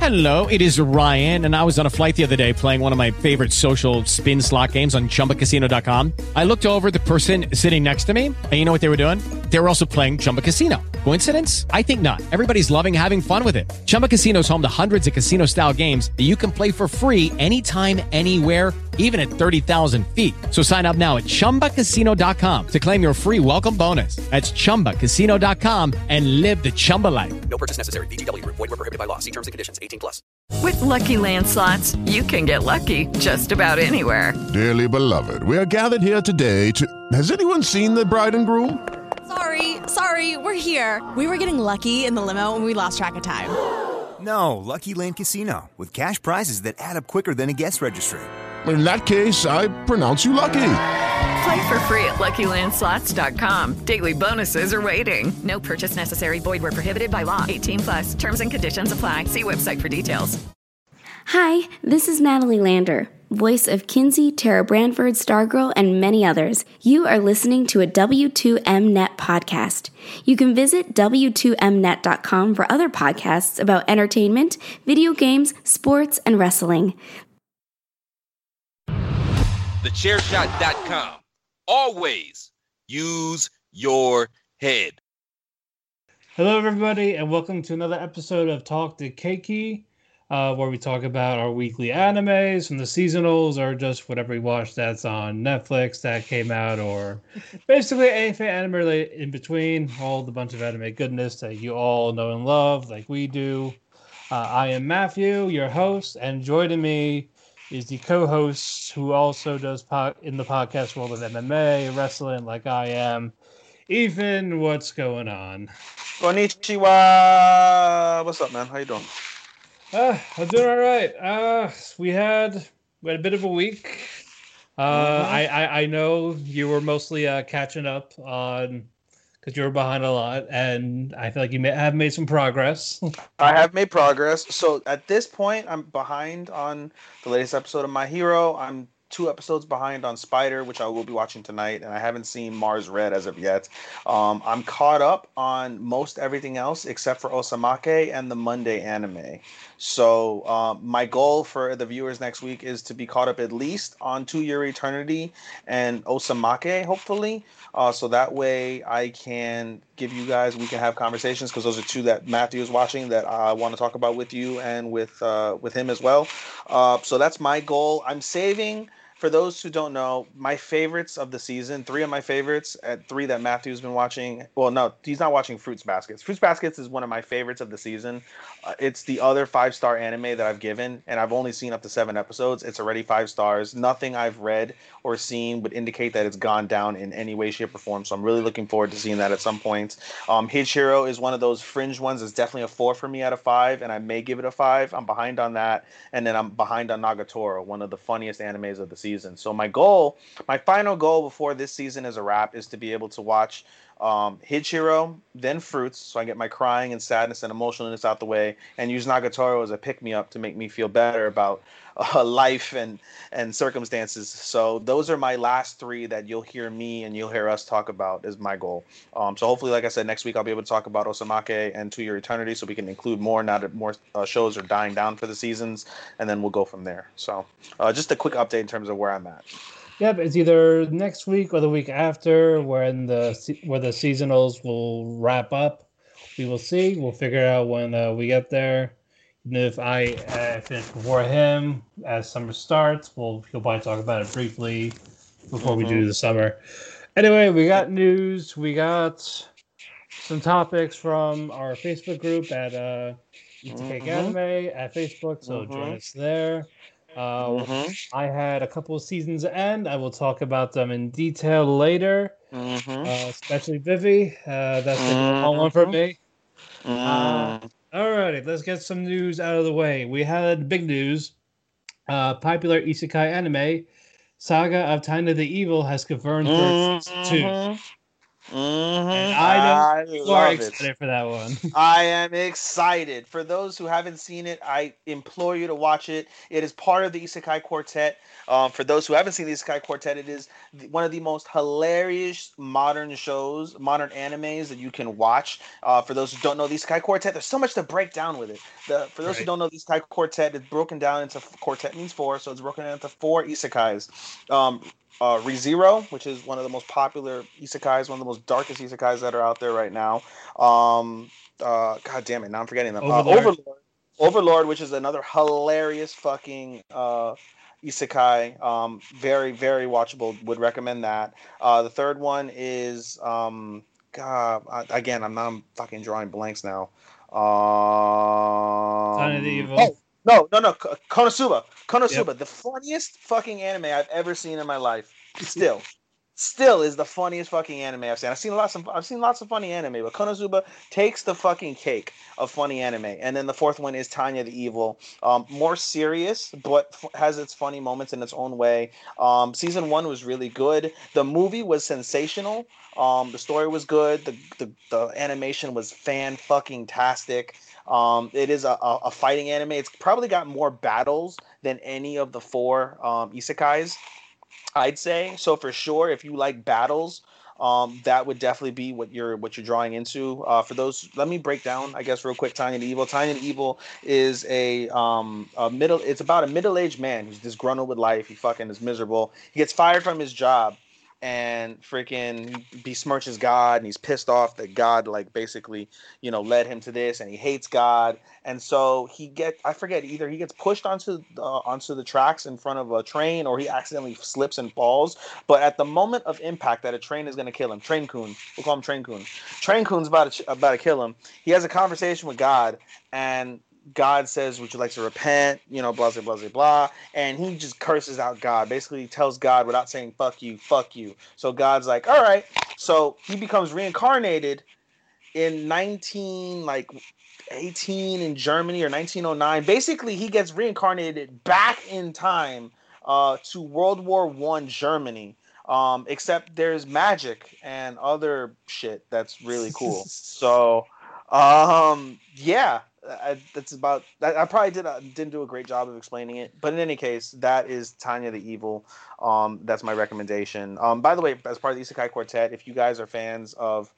Hello, it is Ryan, and I was on a flight the other day playing one of my favorite social spin slot games on ChumbaCasino.com. I looked over at the person sitting next to me, and you know what they were doing? They were also playing Chumba Casino. Coincidence? I think not. Everybody's loving having fun with it. Chumba Casino is home to hundreds of casino-style games that you can play for free anytime, anywhere, even at 30,000 feet. So sign up now at ChumbaCasino.com to claim your free welcome bonus. That's ChumbaCasino.com and live the Chumba life. No purchase necessary. VGW. Void were prohibited by law. See terms and conditions. 18+. With Lucky Land Slots, you can get lucky just about anywhere. Dearly beloved, we are gathered here today to... Has anyone seen the bride and groom? Sorry, we're here. We were getting lucky in the limo and we lost track of time. No, Lucky Land Casino, with cash prizes that add up quicker than a guest registry. In that case, I pronounce you lucky. Play for free at LuckyLandSlots.com. Daily bonuses are waiting. No purchase necessary. Void where prohibited by law. 18+. Terms and conditions apply. See website for details. Hi, this is Natalie Lander, voice of Kinsey, Tara Branford, Stargirl, and many others. You are listening to a W2Mnet podcast. You can visit W2Mnet.com for other podcasts about entertainment, video games, sports, and wrestling. TheChairShot.com. Always use your head. Hello, everybody, and welcome to another episode of Talk to Keiki, where we talk about our weekly animes from the seasonals or just whatever we watch that's on Netflix that came out, or basically anything anime related in between, all the bunch of anime goodness that you all know and love like we do. I am Matthew, your host, and joining me is the co-host who also does in the podcast world of MMA, wrestling like I am. Ethan, what's going on? Konnichiwa! What's up, man? How you doing? I'm doing all right. We had a bit of a week. I know you were mostly catching up on because you were behind a lot, and I feel like you have made some progress. I have made progress. So at this point, I'm behind on the latest episode of My Hero. I'm 2 episodes behind on Spider, which I will be watching tonight, and I haven't seen Mars Red as of yet. I'm caught up on most everything else except for Osamake and the Monday anime. So my goal for the viewers next week is to be caught up at least on To Your Eternity and Osamake, hopefully. So that way I can give you guys, we can have conversations, because those are 2 that Matthew is watching that I want to talk about with you and with him as well. So that's my goal. I'm saving, for those who don't know, my favorites of the season, 3 of my favorites, and 3 that Matthew's been watching. Well, no, he's not watching Fruits Baskets. Fruits Baskets is one of my favorites of the season. It's the other 5-star anime that I've given, and I've only seen up to 7 episodes. It's already 5 stars. Nothing I've read or seen would indicate that it's gone down in any way, shape, or form. So I'm really looking forward to seeing that at some point. Hachiro is one of those fringe ones. It's definitely a 4 for me out of 5, and I may give it a 5. I'm behind on that. And then I'm behind on Nagatoro, one of the funniest animes of the season. So my final goal before this season is a wrap, is to be able to watch Hachiro, then Fruits, so I get my crying and sadness and emotionalness out the way, and use Nagatoro as a pick-me-up to make me feel better about life and circumstances. So those are my last 3 that you'll hear me and you'll hear us talk about, is my goal. So hopefully, like I said, next week I'll be able to talk about Osamake and To Your Eternity, so we can include more now that more shows are dying down for the seasons, and then we'll go from there. So just a quick update in terms of where I'm at. Yep, it's either next week or the week after where the seasonals will wrap up. We will see. We'll figure out when we get there. And if I finish before him, as summer starts, he'll probably talk about it briefly before we do the summer. Anyway, we got news. We got some topics from our Facebook group at Eat Anime at Facebook, so join us there. I had a couple of seasons end. I will talk about them in detail later, especially Vivi. That's a long one for me. Alrighty, let's get some news out of the way. We had big news. Popular isekai anime, Saga of Taina the Evil, has confirmed for season 2. And I you are love excited it. for that one. I am excited. For those who haven't seen it, I implore you to watch it. It is part of the Isekai Quartet. For those who haven't seen the Isekai Quartet, it is one of the most hilarious modern shows, modern animes that you can watch. For those who don't know the Isekai Quartet, there's so much to break down with it. For those who don't know the Isekai Quartet, it's broken down into quartet means four, so it's broken down into four isekais. ReZero, which is one of the most popular isekais, one of the most darkest isekais that are out there right now. God damn it, now I'm forgetting them. Overlord, which is another hilarious fucking isekai. Very, very watchable. Would recommend that. The third one is again, I'm fucking drawing blanks now. Sign of the Evil. No. Konosuba. Yep. The funniest fucking anime I've ever seen in my life. Still is the funniest fucking anime I've seen. I've seen lots of funny anime, but Konosuba takes the fucking cake of funny anime. And then the fourth one is Tanya the Evil. More serious, but has its funny moments in its own way. Season 1 was really good. The movie was sensational. The story was good. The animation was fan-fucking-tastic. It is a fighting anime. It's probably got more battles than any of the four isekais, I'd say. So for sure, if you like battles, that would definitely be what you're drawing into. For those, let me break down, I guess, real quick. Tanya the Evil. Tanya the Evil is it's about a middle-aged man who's disgruntled with life. He fucking is miserable. He gets fired from his job and freaking besmirches God, and he's pissed off that God basically led him to this, and he hates God, and so either he gets pushed onto the tracks in front of a train, or he accidentally slips and falls. But at the moment of impact that a train is going to kill him, Train Kun, we'll call him Train Kun. Train Kun's about to kill him. He has a conversation with God, and God says, would you like to repent? Blah, blah, blah, blah, blah. And he just curses out God. Basically, he tells God without saying, fuck you, fuck you. So God's like, all right. So he becomes reincarnated in 1918 in Germany, or 1909. Basically, he gets reincarnated back in time to World War I Germany. Except there's magic and other shit that's really cool. So, yeah. That's about that. I probably didn't do a great job of explaining it, but in any case, that is Tanya the Evil. That's my recommendation. By the way, as part of the Isekai Quartet, if you guys are fans of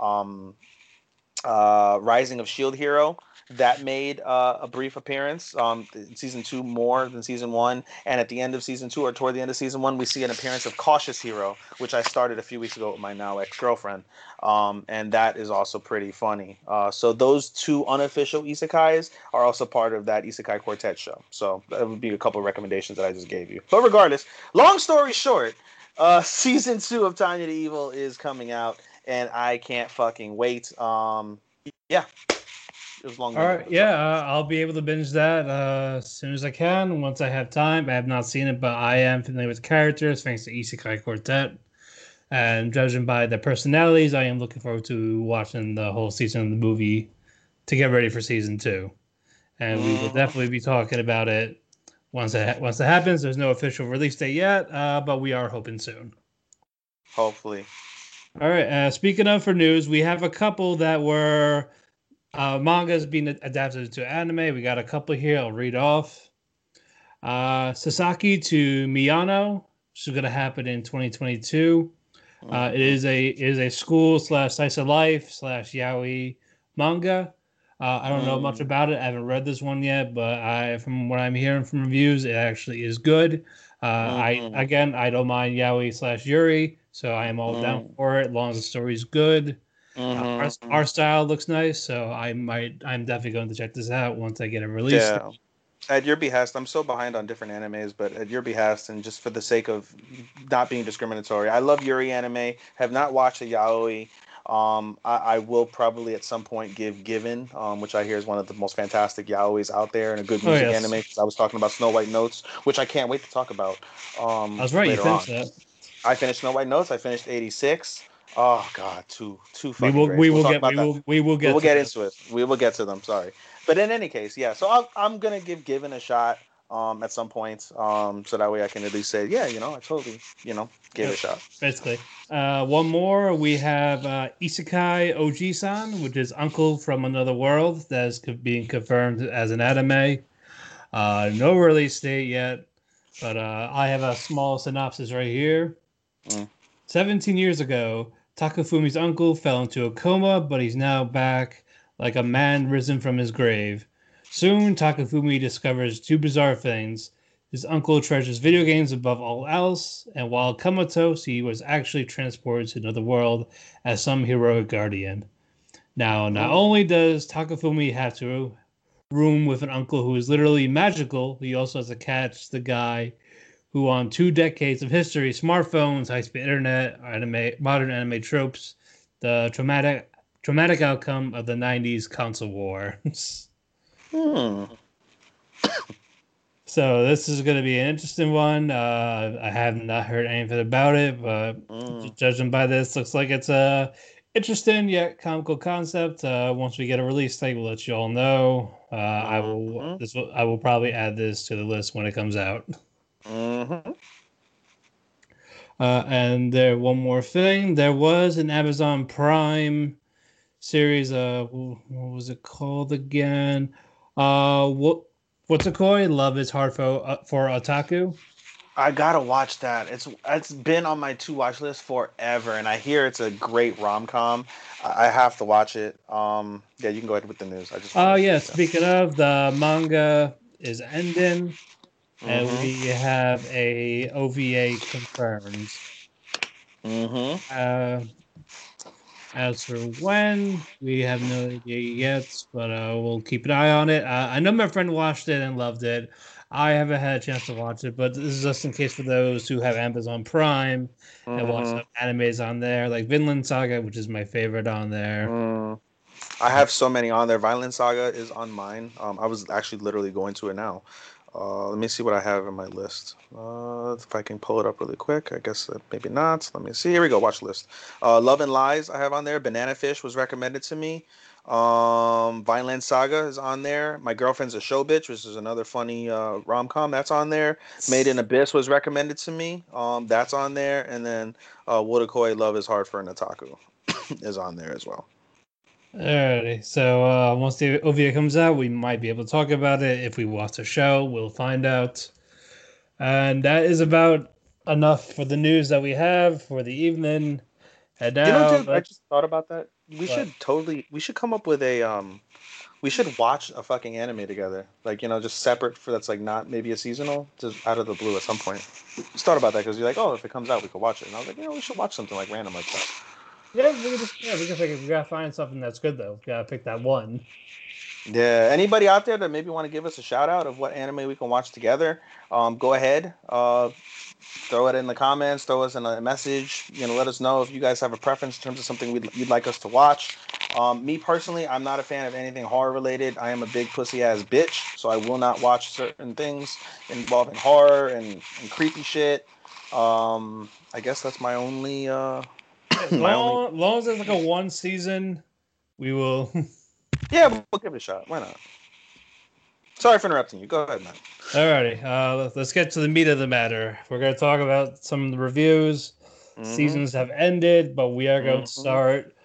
Rising of Shield Hero, that made a brief appearance in season 2 more than season 1, and at the end of season 2, or toward the end of season 1, we see an appearance of Cautious Hero, which I started a few weeks ago with my now ex-girlfriend, and that is also pretty funny. So those two unofficial isekais are also part of that Isekai Quartet show. So that would be a couple of recommendations that I just gave you. But regardless, long story short, season 2 of Tanya the Evil is coming out, and I can't fucking wait. Yeah. It was long. All right, I'll be able to binge that as soon as I can, once I have time. I have not seen it, but I am familiar with the characters thanks to Isekai Quartet. And judging by the personalities, I am looking forward to watching the whole season of the movie to get ready for season 2. And we will definitely be talking about it once it happens. There's no official release date yet, but we are hoping soon. Hopefully. All right, speaking of for news, we have a couple that were mangas being adapted to anime. We got a couple here. I'll read off. Sasaki to Miyano, which is going to happen in 2022. It is a school / slice of life / yaoi manga. I don't know much about it. I haven't read this one yet, but from what I'm hearing from reviews, it actually is good. I don't mind yaoi / yuri, so I am all down for it as long as the story's good. Our style looks nice, so I'm definitely going to check this out once I get it released. Yeah. At your behest, I'm so behind on different animes, but at your behest, and just for the sake of not being discriminatory, I love Yuri anime. Have not watched a yaoi. I will probably at some point give Given, which I hear is one of the most fantastic yaois out there, and a good music anime. Because I was talking about Snow White Notes, which I can't wait to talk about. I was right. You finished that. I finished Snow White Notes. I finished 86. Oh God, too fucking we will get into it. We will get to them. Sorry, but in any case, yeah. So I'm gonna give Given a shot. at some point, so that way I can at least say, yeah, I totally, gave it a shot. Basically. One more, we have Isekai Oji-san, which is Uncle from Another World, that is being confirmed as an anime. No release date yet, but I have a small synopsis right here. 17 years ago, Takafumi's uncle fell into a coma, but he's now back like a man risen from his grave. Soon, Takafumi discovers two bizarre things. His uncle treasures video games above all else, and while comatose, he was actually transported to another world as some heroic guardian. Now, not only does Takafumi have to room with an uncle who is literally magical, he also has to catch the guy who, on 2 decades of history, smartphones, high-speed internet, modern anime tropes, the traumatic outcome of the 90s console war. So this is going to be an interesting one. I have not heard anything about it, but judging by this, looks like it's a interesting yet comical concept. Once we get a release date, we'll let you all know. I will probably add this to the list when it comes out. And there, one more thing. There was an Amazon Prime series. What was it called again? What's it called? Love is Hard for Otaku. I gotta watch that. It's been on my to-watch list forever, and I hear it's a great rom-com. I have to watch it. Yeah, you can go ahead with the news. Speaking of, the manga is ending, and we have a OVA confirmed. As for when, we have no idea yet, but we'll keep an eye on it. I know my friend watched it and loved it. I haven't had a chance to watch it, but this is just in case for those who have Amazon Prime and watch some animes on there, like Vinland Saga, which is my favorite on there. I have so many on there. Vinland Saga is on mine. I was actually literally going to it now. Let me see what I have in my list. If I can pull it up really quick. I guess maybe not. Let me see. Here we go. Watch list. Love and Lies I have on there. Banana Fish was recommended to me. Vineland Saga is on there. My Girlfriend's a Show Bitch, which is another funny rom-com, that's on there. Made in Abyss was recommended to me. That's on there. And then Wotakoi Love is Hard for an Otaku is on there as well. Alrighty, so once the OVA comes out, we might be able to talk about it. If we watch the show, we'll find out. And that is about enough for the news that we have for the evening. And now, dude, I just thought about that. We should come up with a we should watch a fucking anime together, like, just separate that's like not maybe a seasonal, just out of the blue at some point. Just thought about that because you're like, oh, if it comes out, we could watch it, and I was like, we should watch something like random like that. Yeah, we can figure. We gotta find something that's good though. We gotta pick that one. Yeah. Anybody out there that maybe want to give us a shout out of what anime we can watch together? Go ahead. Throw it in the comments. Throw us in a message. Let us know if you guys have a preference in terms of something you'd like us to watch. Me personally, I'm not a fan of anything horror related. I am a big pussy ass bitch, so I will not watch certain things involving horror and creepy shit. I guess that's my only. As long as it's like a one season, we will. Yeah, we'll give it a shot. Why not? Sorry for interrupting you. Go ahead, man. Alrighty, let's get to the meat of the matter. We're going to talk about some of the reviews. Seasons have ended, but we are going to start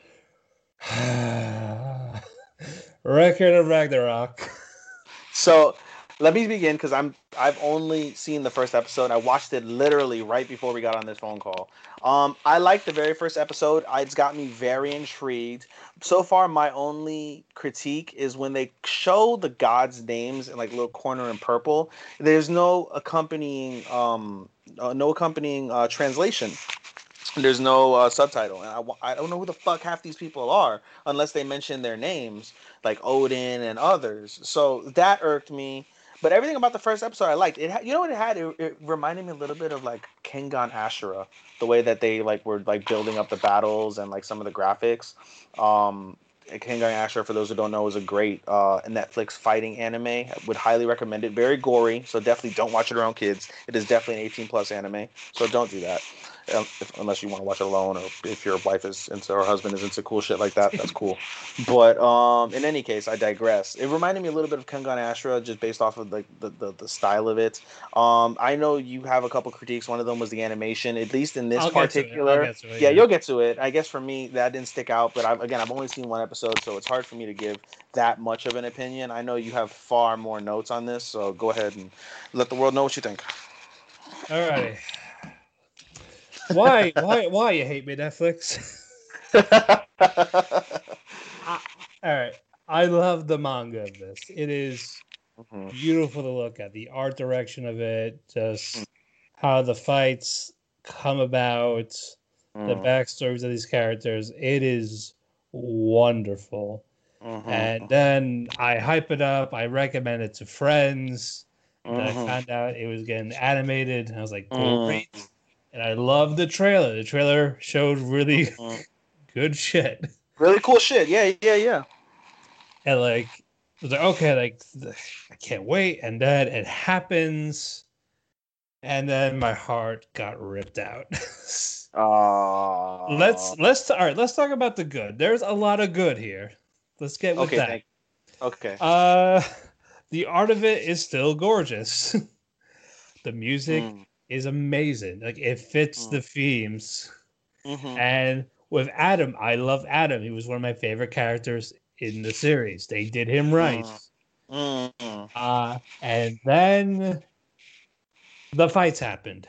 Record of Ragnarok. So let me begin because I've only seen the first episode. I watched it literally right before we got on this phone call. I liked the very first episode. It's got me very intrigued. So far, my only critique is when they show the gods' names in like little corner in purple. There's no accompanying translation. There's no subtitle, and I don't know who the fuck half these people are unless they mention their names, like Odin and others. So that irked me. But everything about the first episode I liked. You know what it had? It reminded me a little bit of like Kengan Ashura, the way that they were building up the battles and like some of the graphics. Kengan Ashura, for those who don't know, is a great Netflix fighting anime. I would highly recommend it. Very gory, so definitely don't watch it around kids. It is definitely an 18+ anime, so don't do that. unless you want to watch it alone, or if your wife is into or husband is into cool shit like that, that's cool. But in any case, I digress. It reminded me a little bit of Kengan Ashura, just based off of the style of it. I know you have a couple critiques. One of them was the animation, at least in this particular. Yeah, you'll get to it. I guess for me that didn't stick out, but I've only seen one episode, so it's hard for me to give that much of an opinion. I know you have far more notes on this, so go ahead and let the world know what you think. All right. Why you hate me, Netflix? All right. I love the manga of this. It is beautiful to look at. The art direction of it, just how the fights come about, the backstories of these characters. It is wonderful. And then I hype it up. I recommend it to friends. And I found out it was getting animated. And I was like, great. And I love the trailer. The trailer showed really good shit. Really cool shit. Yeah. And like, I was like, okay, like I can't wait. And then it happens. And then my heart got ripped out. Let's talk about the good. There's a lot of good here. Let's get with that. Okay. The art of it is still gorgeous. The music is amazing. Like it fits the themes. And with Adam, I love Adam. He was one of my favorite characters in the series. They did him right. And then the fights happened.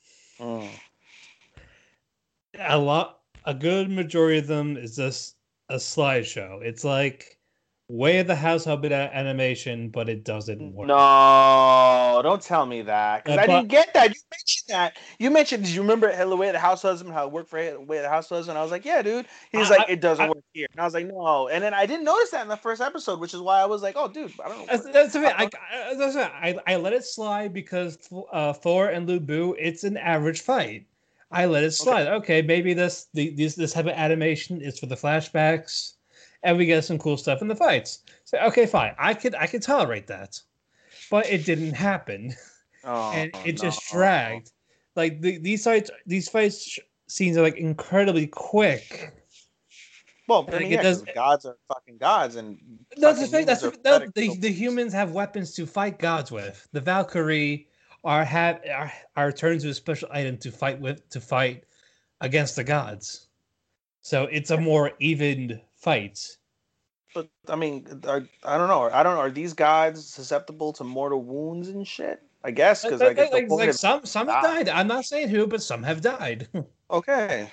A good majority of them is just a slideshow. It's like Way of the House Hobbit animation, but it doesn't work. No, don't tell me that, because I didn't get that. You mentioned that. Did you remember The Way of the House Husband, how it worked for Way of the House Husband? I was like, yeah, dude. He's like, it doesn't work here. And I was like, no. And then I didn't notice that in the first episode, which is why I was like, oh, dude, I don't know. That's I let it slide because Thor and Lu Bu, it's an average fight. I let it slide. Okay, maybe this type of animation is for the flashbacks. And we get some cool stuff in the fights. So okay, fine. I could tolerate that, but it didn't happen, and it just dragged. Like these fights scenes are like incredibly quick. Well, I mean, gods are fucking gods, and that's the thing. The humans have weapons to fight gods with. The Valkyrie are turned to a special item to fight against the gods. So it's a more even fights. But I mean, I don't know. Are these gods susceptible to mortal wounds and shit? I guess because I guess some have died. I'm not saying who, but some have died. Okay.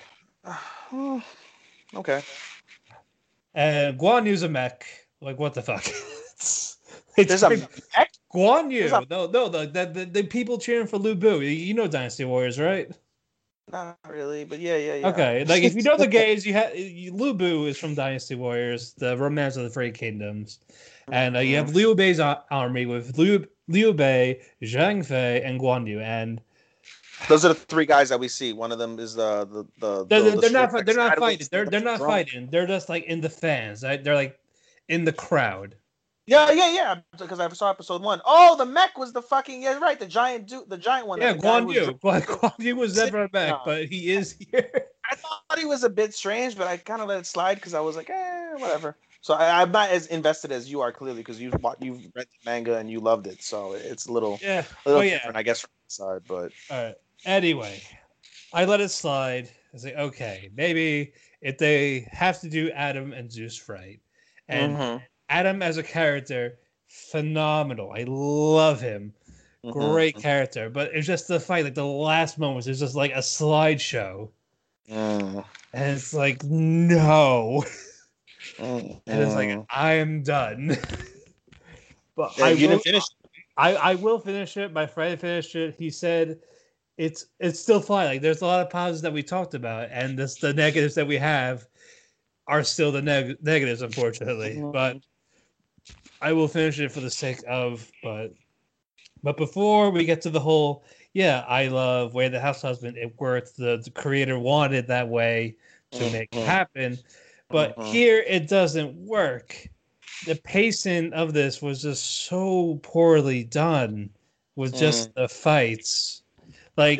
Okay. And Guan Yu's a mech. Like what the fuck? There's a mech? Guan Yu. No. The people cheering for Lu Bu. You know Dynasty Warriors, right? Not really, but yeah. Okay, like if you know the games, Lu Bu is from Dynasty Warriors, the Romance of the Three Kingdoms, and you have Liu Bei's army with Liu Bei, Zhang Fei, and Guan Yu, and those are the three guys that we see. One of them is the they're not fighting. They're not fighting. They're just like in the fans. Right? They're like in the crowd. Yeah. Because I saw episode 1. Oh, the mech was the fucking right. The giant one. Yeah, Guan Yu. Guan Yu was never a mech, but he is here. I thought he was a bit strange, but I kind of let it slide because I was like, whatever. So I'm not as invested as you are, clearly, because you've read the manga and you loved it. So it's a little different, I guess, from the side. But all right. Anyway, I let it slide. I say, okay, maybe if they have to do Adam and Zeus right, and Adam as a character, phenomenal. I love him. Great character. But it's just the fight, like the last moments, it's just like a slideshow. And it's like, no. And it's like, I am done. But you didn't finish it. I will finish it. My friend finished it. He said it's still fine. Like there's a lot of positives that we talked about, and the negatives that we have are still the negatives, unfortunately. But I will finish it for the sake of, but before we get to the whole, I love Way of the House Husband. It worked. The creator wanted that way to make it happen. But here it doesn't work. The pacing of this was just so poorly done with just the fights. Like, is it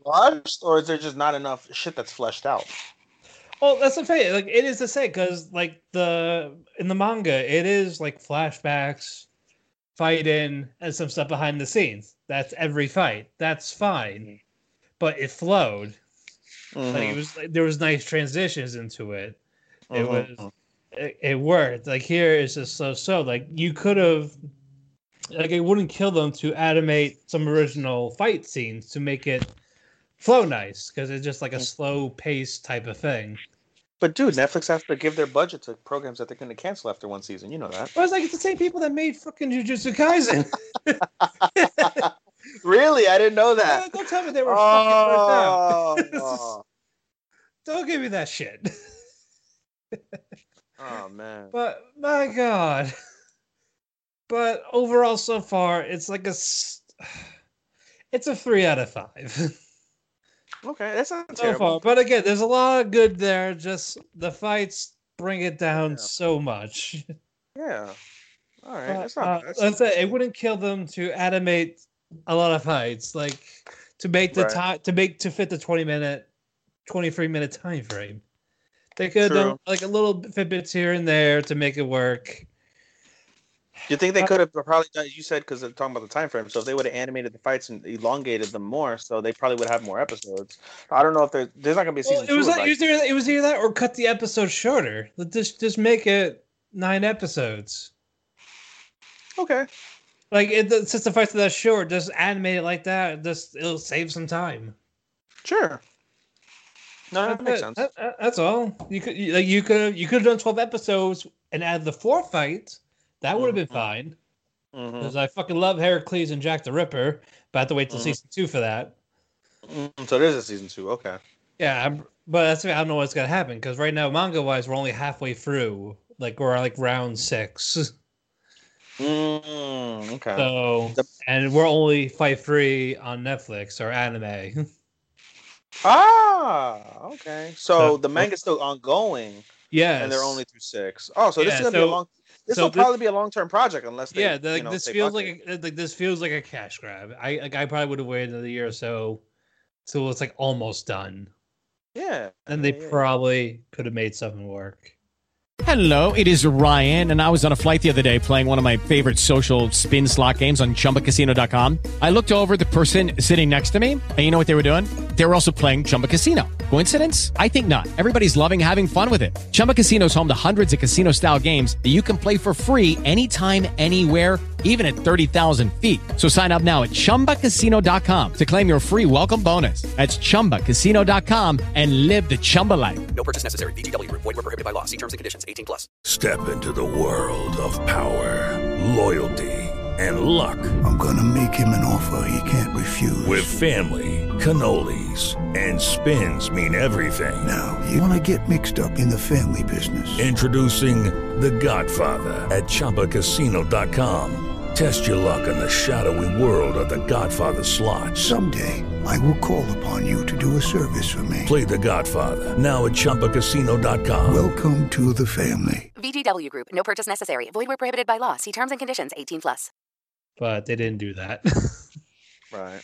rushed, or is there just not enough shit that's fleshed out? Oh, that's the thing. Like, it is the same because, like, in the manga, it is like flashbacks, fighting, and some stuff behind the scenes. That's every fight. That's fine, but it flowed. Like, there was nice transitions into it. It worked. Like, here it's just so. Like, you could have, like, it wouldn't kill them to animate some original fight scenes to make it flow nice, because it's just like a slow pace type of thing. But dude, Netflix has to give their budget to programs that they're going to cancel after one season. You know that. Well, it's like, it's the same people that made fucking Jujutsu Kaisen. Really? I didn't know that. Don't tell me they were fucking burnt out. Don't give me that shit. Oh man. But my God. But overall, so far, it's like it's a 3 out of 5. Okay, that's not so terrible. far. But again, there's a lot of good there. Just the fights bring it down so much. Yeah. All right. That's not bad. Let's say it wouldn't kill them to animate a lot of fights, like to make the time to fit the 23-minute time frame. They could have done like a little bits here and there to make it work. You think they could have probably done? You said because they're talking about the time frame. So if they would have animated the fights and elongated them more, so they probably would have more episodes. I don't know if there's not gonna be a season 2. It was either that or cut the episode shorter. Just make it 9 episodes. Okay. Like, since the fights are that short, just animate it like that. It'll save some time. Sure. No, that makes sense. That's all. You could have done 12 episodes and add the 4th fight. That would have been fine. Because I fucking love Heracles and Jack the Ripper, but I have to wait till season 2 for that. So there's a season 2. Okay. Yeah, but I don't know what's gonna happen because right now, manga wise, we're only halfway through. Like, we're like round 6. Okay. So, and we're only Fight Free on Netflix or anime. Okay. So the manga's still ongoing. Yeah. And they're only through 6. Oh, so this is gonna be a long. This will probably be a long-term project unless they. This feels like this feels like a cash grab. I probably would have waited another year or so till it's like almost done. Yeah. And they probably could have made something work. Hello, it is Ryan, and I was on a flight the other day playing one of my favorite social spin slot games on ChumbaCasino.com. I looked over at the person sitting next to me, and you know what they were doing? They were also playing Chumba Casino. Coincidence? I think not. Everybody's loving having fun with it. Chumba Casino is home to hundreds of casino-style games that you can play for free anytime, anywhere, even at 30,000 feet. So sign up now at ChumbaCasino.com to claim your free welcome bonus. That's ChumbaCasino.com and live the Chumba life. No purchase necessary. VGW. Void where prohibited by law. See terms and conditions. 18+. Step into the world of power, loyalty, and luck. I'm gonna make him an offer he can't refuse. With family, cannolis, and spins mean everything. Now, you wanna get mixed up in the family business. Introducing The Godfather at ChumbaCasino.com. Test your luck in the shadowy world of The Godfather slot. Someday, I will call upon you to do a service for me. Play The Godfather, now at ChumbaCasino.com. Welcome to the family. VGW Group. No purchase necessary. Void where prohibited by law. See terms and conditions. 18+. But they didn't do that. Right.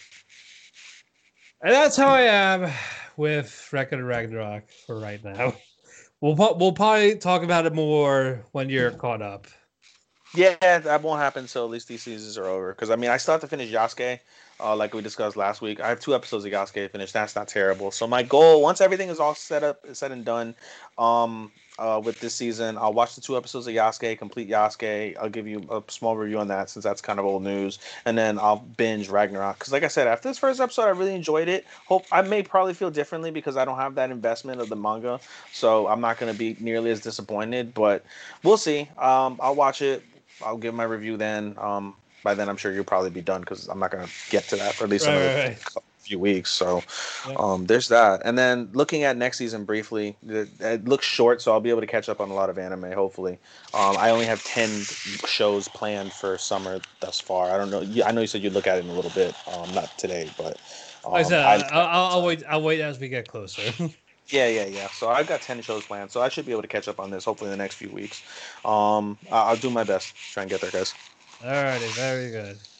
And that's how I am with Record of Ragnarok for right now. We'll probably talk about it more when you're caught up. Yeah, that won't happen until at least these seasons are over. Because, I mean, I still have to finish Yasuke, like we discussed last week. I have 2 episodes of Yasuke to finish. That's not terrible. So my goal, once everything is all said and done with this season, I'll watch the 2 episodes of Yasuke, complete Yasuke. I'll give you a small review on that since that's kind of old news. And then I'll binge Ragnarok. Because, like I said, after this first episode, I really enjoyed it. I may probably feel differently because I don't have that investment of the manga. So I'm not going to be nearly as disappointed. But we'll see. I'll watch it. I'll give my review then. By then, I'm sure you'll probably be done because I'm not going to get to that for at least another few weeks. So there's that. And then looking at next season briefly, it looks short, so I'll be able to catch up on a lot of anime, hopefully. I only have 10 shows planned for summer thus far. I don't know. I know you said you'd look at it in a little bit. Not today, but... like I said, I'll wait as we get closer. Yeah. So I've got 10 shows planned, so I should be able to catch up on this hopefully in the next few weeks. I'll do my best to try and get there, guys. Alrighty, very good.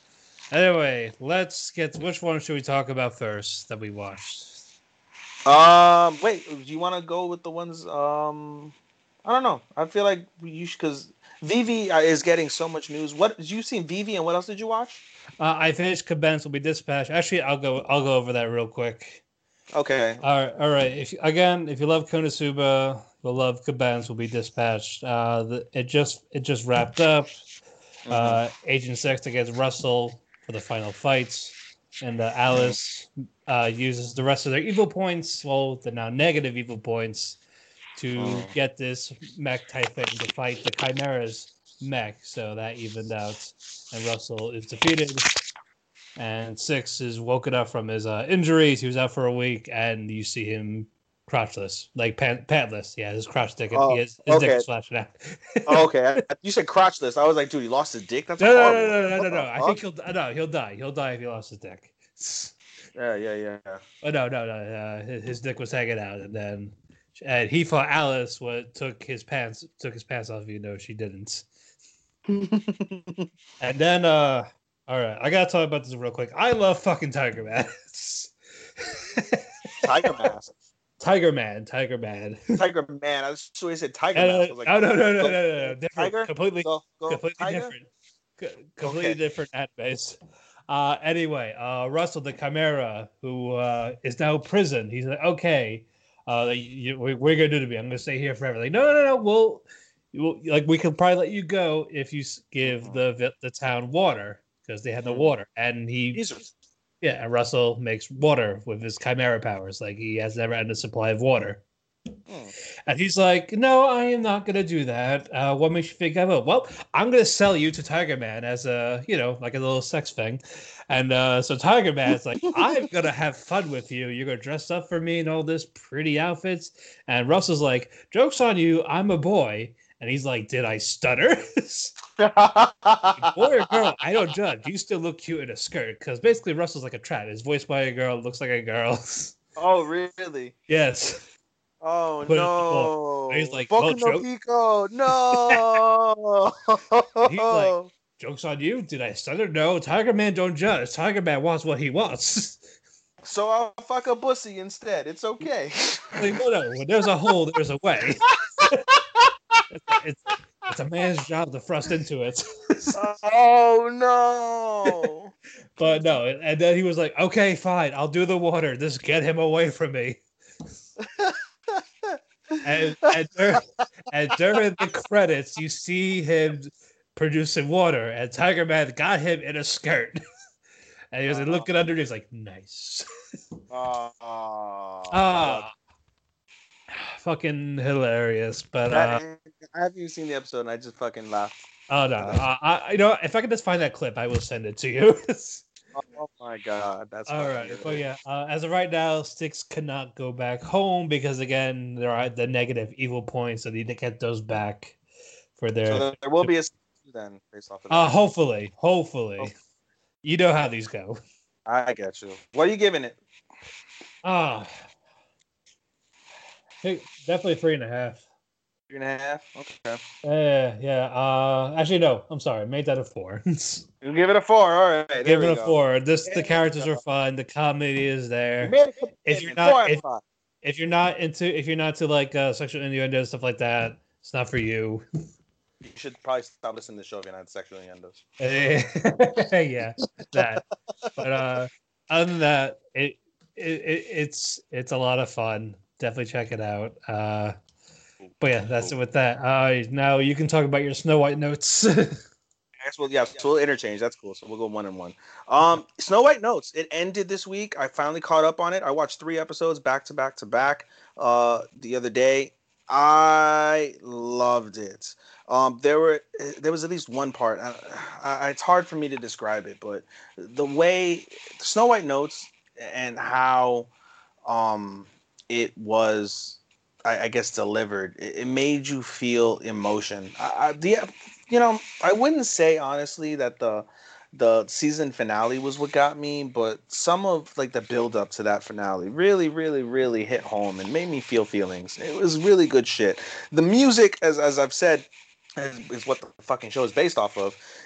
Anyway, let's get. Which one should we talk about first that we watched? Wait. Do you want to go with the ones? I don't know. I feel like you should, because Vivi is getting so much news. What did you seen Vivi, and what else did you watch? I finished Caban's Will Be Dispatched. Actually, I'll go over that real quick. Okay. All right. If you love Konosuba, you'll love Caban's Will Be Dispatched. It just wrapped up. Agent Sexton gets Russell for the final fights, and Alice uses the rest of their evil points, well, the now negative evil points, to get this mech type thing to fight the Chimera's mech. So that evened out, and Russell is defeated. And Six is woken up from his injuries. He was out for a week, and you see him crotchless, like pantless. Yeah, his crotch dick. His dick is flashing out. Okay, you said crotchless. I was like, dude, he lost his dick. That's no. I think he'll die. He'll die if he lost his dick. Yeah. Oh no. His dick was hanging out, and he thought Alice took his pants off, even though she didn't. And then all right, I gotta talk about this real quick. I love fucking Tiger Man. Tiger Mask. Tiger Man. Tiger Man. I was sure he said Tiger Mask. Like, no. Different. Tiger? Completely Tiger? different. Completely different animes. Anyway, Russell the Chimera, who is now in prison. He's like, okay, what are you gonna do to me? I'm gonna stay here forever. Like, no. We can probably let you go if you give the town water, because they had no water, and and Russell makes water with his Chimera powers. Like, he has never ended supply of water. And he's like, no, I am not going to do that. What makes you think I will? Well, I'm going to sell you to Tiger Man as like a little sex thing. And so Tiger Man's like, I'm going to have fun with you. You're going to dress up for me in all this pretty outfits. And Russell's like, joke's on you. I'm a boy. And he's like, did I stutter? Boy or girl, I don't judge. You still look cute in a skirt. Because basically Russell's like a trat. He's voiced by a girl, looks like a girl. Oh, really? Yes. Oh, no. He's like, Boku no Pico. No. He's like, joke's on you. Did I stutter? No. Tiger Man don't judge. Tiger Man wants what he wants. So I'll fuck a pussy instead. It's okay. Like, no. When there's a hole, there's a way. It's a man's job to thrust into it. Oh, no. But no. And then he was like, okay, fine. I'll do the water. Just get him away from me. And during the credits, you see him producing water, and Tiger Man got him in a skirt. And he was like, looking under, he's like, nice. Fucking hilarious. But I haven't seen the episode, and I just fucking laughed. Oh no! If I can just find that clip, I will send it to you. Oh my god, that's all right. But yeah, as of right now, Six cannot go back home because again, there are the negative evil points, so they need to get those back for their. So there will be a then based off of that. Hopefully. You know how these go. I get you. What are you giving it? Definitely 3.5. 3.5. Okay. Yeah. Actually, no. I'm sorry. I made that a 4. You give it a 4. All right. Give it a 4. The characters are fun. The comedy is there. If you're not into like sexual innuendo and stuff like that, it's not for you. You should probably stop listening to the show if you're not sexual innuendos. Yeah, that. But other than that, it's a lot of fun. Definitely check it out. But yeah, that's it with that. Now you can talk about your Snow White notes. So we'll interchange. That's cool. So we'll go 1 and 1. Snow White notes. It ended this week. I finally caught up on it. I watched 3 episodes back to back the other day. I loved it. There was at least one part. It's hard for me to describe it, but the way Snow White notes and how it was, I guess, delivered. It made you feel emotion. I wouldn't say honestly that the season finale was what got me, but some of like the build up to that finale really, really, really hit home and made me feel feelings. It was really good shit. The music, as I've said, is what the fucking show is based off of.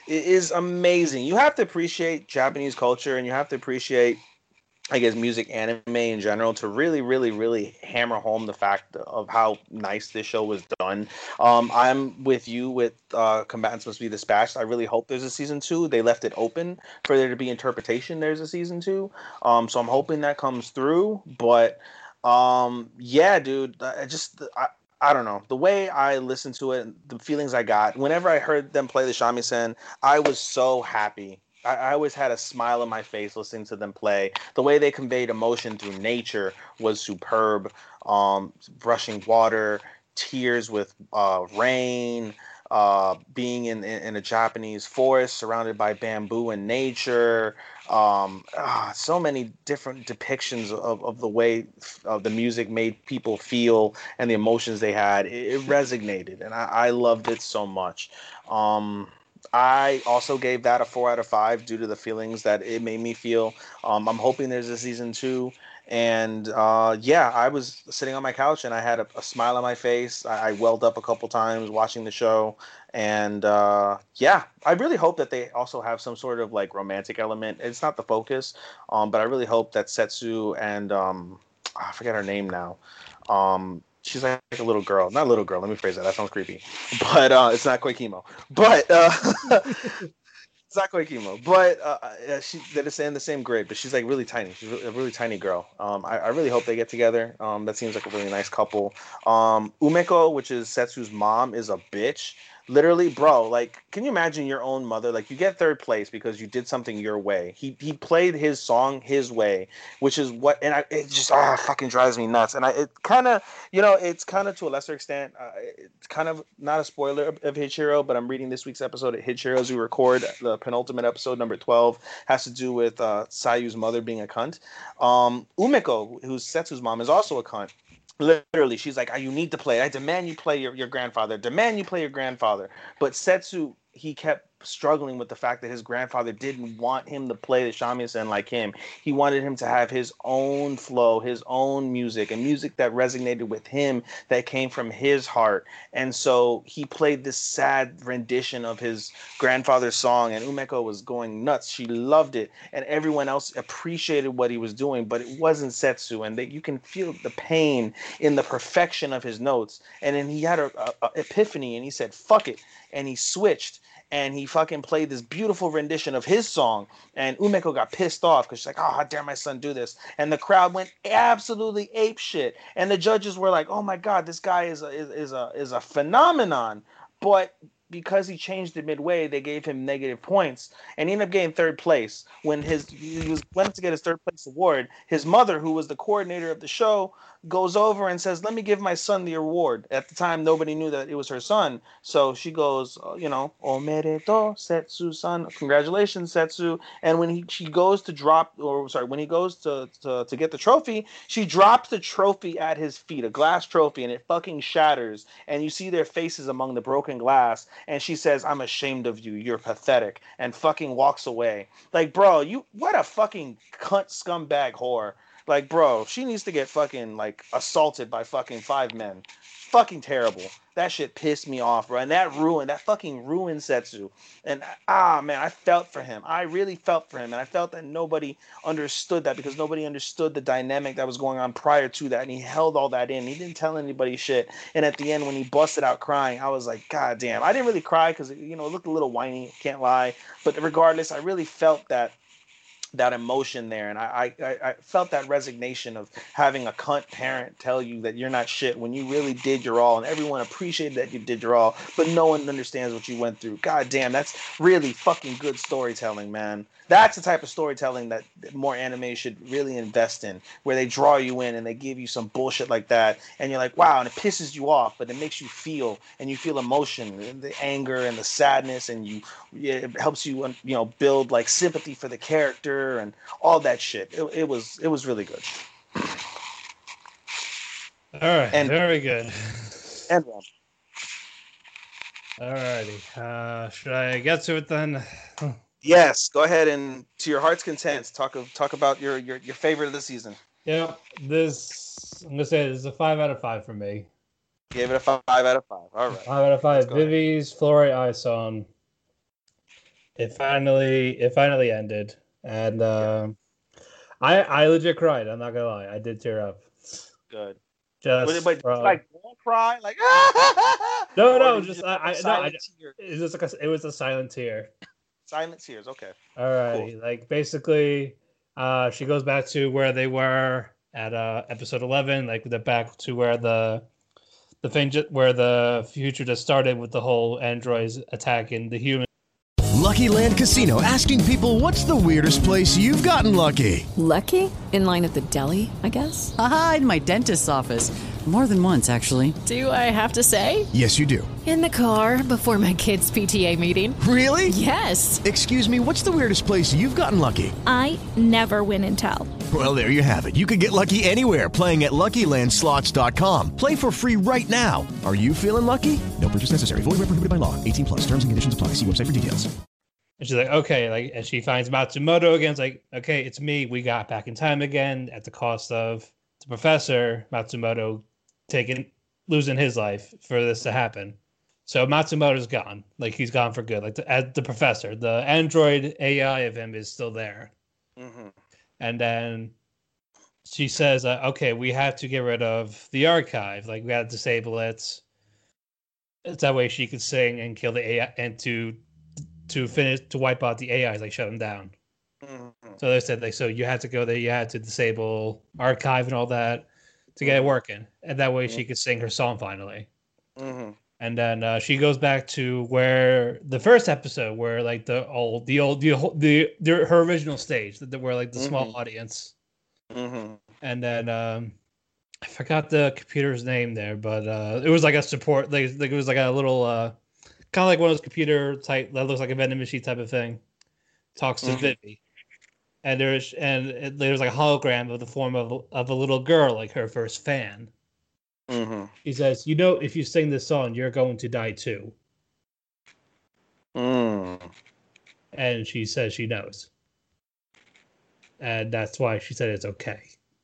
is amazing. You have to appreciate Japanese culture, and you have to appreciate, I guess, music, anime in general, to really, really, really hammer home the fact of how nice this show was done. I'm with you with Combatants Must Be Dispatched. I really hope there's a season 2. They left it open for there to be interpretation. There's a season 2, so I'm hoping that comes through. But yeah, dude, I don't know. The way I listened to it, the feelings I got whenever I heard them play the shamisen, I was so happy. I always had a smile on my face listening to them play. The way they conveyed emotion through nature was superb. Rushing water, tears with rain, being in a Japanese forest surrounded by bamboo and nature. So many different depictions of the way the music made people feel and the emotions they had. It resonated, and I loved it so much. I also gave that a 4 out of 5 due to the feelings that it made me feel. I'm hoping there's a season 2. And yeah, I was sitting on my couch and I had a smile on my face. I welled up a couple times watching the show. And yeah, I really hope that they also have some sort of like romantic element. It's not the focus, but I really hope that Setsu and I forget her name now. She's like a little girl. Not a little girl. Let me phrase that. That sounds creepy. But it's not Koikimo. But it's not Koikimo. But they're in the same grade. But she's like really tiny. She's a really tiny girl. I really hope they get together. That seems like a really nice couple. Umeko, which is Setsu's mom, is a bitch. Literally, bro, like, can you imagine your own mother? Like, you get third place because you did something your way. He played his song his way, which is what, and it just fucking drives me nuts. And it kind of, it's kind of to a lesser extent, it's kind of not a spoiler of Hachiro, but I'm reading this week's episode of Hachiro as we record. The penultimate episode, number 12, has to do with Sayu's mother being a cunt. Umeko, who's Setsu's mom, is also a cunt. Literally, she's like, you need to play. I demand you play your grandfather. Demand you play your grandfather. But Setsu, he kept struggling with the fact that his grandfather didn't want him to play the shamisen like him. He wanted him to have his own flow, his own music, and music that resonated with him, that came from his heart. And so he played this sad rendition of his grandfather's song, and Umeko was going nuts. She loved it, and everyone else appreciated what he was doing, but it wasn't Setsu, and you can feel the pain in the perfection of his notes. And then he had a epiphany, and he said, fuck it, and he switched. And he fucking played this beautiful rendition of his song. And Umeko got pissed off because she's like, how dare my son do this? And the crowd went absolutely ape shit. And the judges were like, oh my God, this guy is a phenomenon. But because he changed it midway, they gave him negative points. And he ended up getting third place. When he went to get his third place award, his mother, who was the coordinator of the show, goes over and says, let me give my son the award. At the time, nobody knew that it was her son. So she goes, omedeto, Setsu-san. Congratulations, Setsu. And when he goes to get the trophy, she drops the trophy at his feet, a glass trophy, and it fucking shatters. And you see their faces among the broken glass. And she says, I'm ashamed of you. You're pathetic. And fucking walks away. Like, bro, what a fucking cunt scumbag whore. Like, bro, she needs to get fucking, like, assaulted by fucking 5 men. Fucking terrible. That shit pissed me off, bro. And that fucking ruined Setsu. And, man, I felt for him. I really felt for him. And I felt that nobody understood that because nobody understood the dynamic that was going on prior to that. And he held all that in. He didn't tell anybody shit. And at the end, when he busted out crying, I was like, God damn. I didn't really cry because, it looked a little whiny. Can't lie. But regardless, I really felt that emotion there, and I felt that resignation of having a cunt parent tell you that you're not shit when you really did your all, and everyone appreciated that you did your all, but no one understands what you went through. God damn, that's really fucking good storytelling, man. That's the type of storytelling that more anime should really invest in, where they draw you in and they give you some bullshit like that, and you're like, wow, and it pisses you off, but it makes you feel, and you feel emotion, and the anger and the sadness, and it helps you, build like sympathy for the character and all that shit. It was really good. All right, and very good. And alrighty, should I get to it then? Yes, go ahead and to your heart's content, talk about your favorite of the season. Yeah, I'm gonna say this is a 5 out of 5 for me. Gave it a 5 out of 5. All right. 5 out of 5. Vivi's Flore Aison. It finally ended, and I legit cried. I'm not gonna lie, I did tear up. Good. Just but like won't cry like no, just it was a silent tear. Silent tears. Okay. All right. Cool. Like basically, she goes back to where they were at episode 11. Like they're back to where the future just started with the whole androids attacking the humans. Lucky Land Casino, asking people, what's the weirdest place you've gotten lucky? Lucky? In line at the deli, I guess? Aha, in my dentist's office. More than once, actually. Do I have to say? Yes, you do. In the car before my kids' PTA meeting. Really? Yes. Excuse me, what's the weirdest place you've gotten lucky? I never win and tell. Well, there you have it. You can get lucky anywhere, playing at LuckyLandSlots.com. Play for free right now. Are you feeling lucky? No purchase necessary. Void where prohibited by law. 18+. Terms and conditions apply. See website for details. And she's like, okay, like, and she finds Matsumoto again. It's like, okay, it's me. We got back in time again at the cost of the professor, Matsumoto, losing his life for this to happen. So Matsumoto's gone. Like, he's gone for good. Like, the professor, the android AI of him is still there. Mm-hmm. And then she says, okay, we have to get rid of the archive. Like, we got to disable it. It's that way she could sing and kill the AI and to wipe out the AIs, like shut them down. Mm-hmm. So they said, like, so you had to go there, you had to disable archive and all that to get it working, and that way she could sing her song finally. Mm-hmm. And then she goes back to where the first episode, where like her original stage, where like the small audience. Mm-hmm. And then I forgot the computer's name there, but it was like a support, like it was like a little. Kind of like one of those computer type that looks like a vending machine type of thing. Talks to Vivi, and there's like a hologram of the form of a little girl, like her first fan. Mm-hmm. He says, "You know, if you sing this song, you're going to die too." And she says she knows, and that's why she said it's okay.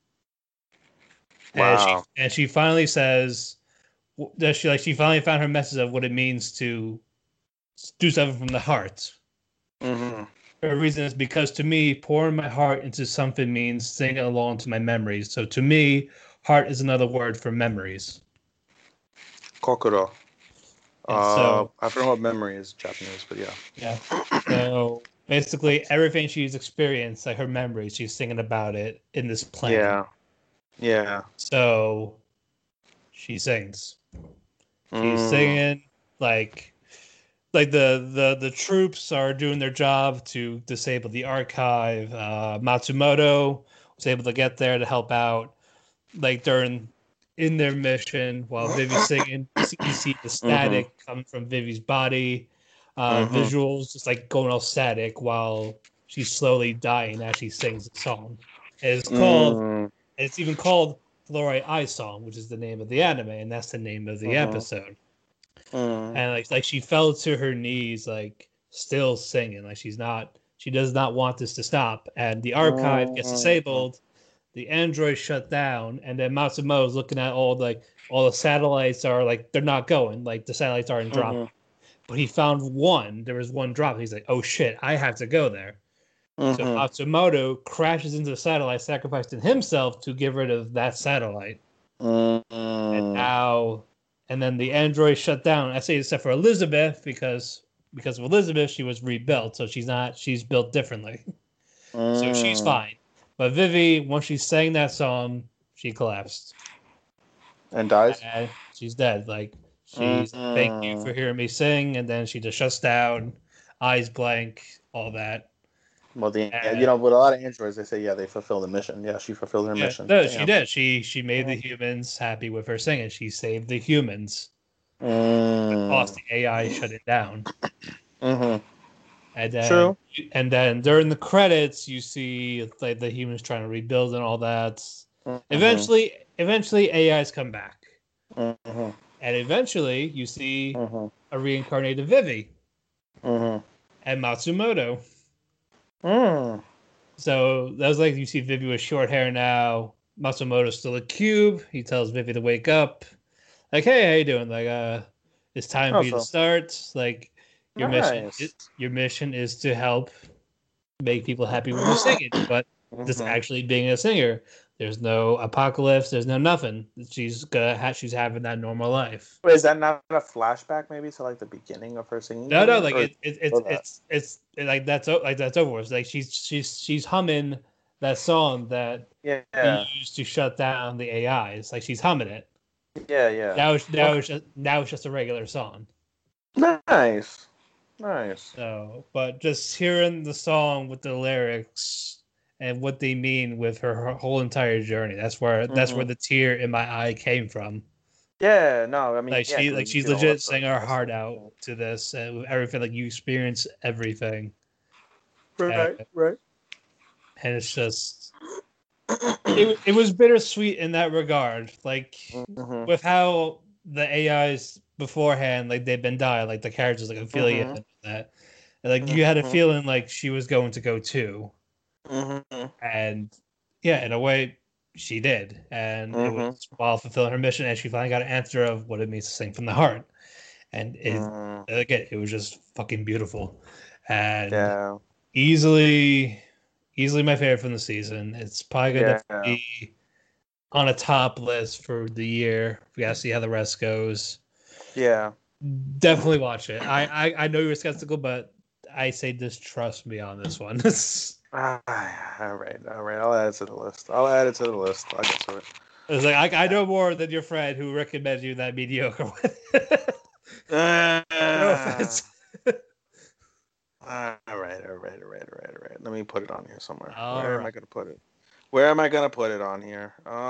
Wow. And she finally says that she finally found her message of what it means to do something from the heart. Mm-hmm. Her reason is because to me, pouring my heart into something means singing along to my memories. So to me, heart is another word for memories. Kokoro. So, I forgot what memory is Japanese, but yeah. Yeah. So basically, everything she's experienced, like her memories, she's singing about it in this plane. Yeah. Yeah. So she sings. She's singing like the troops are doing their job to disable the archive. Matsumoto was able to get there to help out, like in their mission while Vivi's singing. You see the static coming from Vivi's body, visuals just like going all static while she's slowly dying as she sings the song. It's called. It's even called Fluorite Eye Song, which is the name of the anime, and that's the name of the episode. And like she fell to her knees, like still singing, like she does not want this to stop. And the archive gets disabled, the android shut down, and then Matsumoto's looking at all the satellites are like they're not going, like the satellites aren't dropping. But he found one. There was one drop. He's like, oh shit, I have to go there. So Matsumoto crashes into the satellite, sacrificing himself to get rid of that satellite. And then the android shut down. I say except for Elizabeth because of Elizabeth, she was rebuilt, so she's built differently. So she's fine. But Vivi, once she sang that song, she collapsed and dies. And she's dead. Like she's thank you for hearing me sing, and then she just shuts down, eyes blank, all that. Well, with a lot of androids, they say, they fulfill the mission. Yeah, she fulfilled her mission. No, she did. She made the humans happy with her singing. She saved the humans. Cost the AI shut it down. And then, true. And then during the credits, you see like the humans trying to rebuild and all that. Eventually AIs come back. And eventually, you see a reincarnated Vivi and Matsumoto. So that was like you see Vivi with short hair now. Matsumoto's still a cube. He tells Vivi to wake up. Like, hey, how you doing? Like, it's time for you to start. Like, Your mission is to help make people happy when you sing it, but just actually being a singer. There's no apocalypse. There's no nothing. She's having that normal life. Wait, is that not a flashback maybe to like the beginning of her singing? No, like it's like that's over. It's like she's humming that song that we used to shut down the AI. It's like she's humming it. Yeah. Now it's just a regular song. Nice. So, but just hearing the song with the lyrics and what they mean with her whole entire journey, that's where the tear in my eye came from. Yeah, no, I mean, she's legit singing her heart out to this, and with everything, like you experience everything. Right. And it's just, it was bittersweet in that regard, like with how the AIs beforehand, like they've been dying, like the characters like Ophelia and that, and like you had a feeling like she was going to go too, and in a way she did, and it was while fulfilling her mission, and she finally got an answer of what it means to sing from the heart, and it was just fucking beautiful, and easily my favorite from the season. It's probably gonna be on a top list for the year. We gotta see how the rest goes. Yeah, definitely watch it. I know you're skeptical, but I say just trust me on this one. All right. I'll add it to the list. I'll get to it. It's like I know more than your friend who recommended you that mediocre one. No offense. All right. Let me put it on here somewhere. Where am I gonna put it? Where am I gonna put it on here?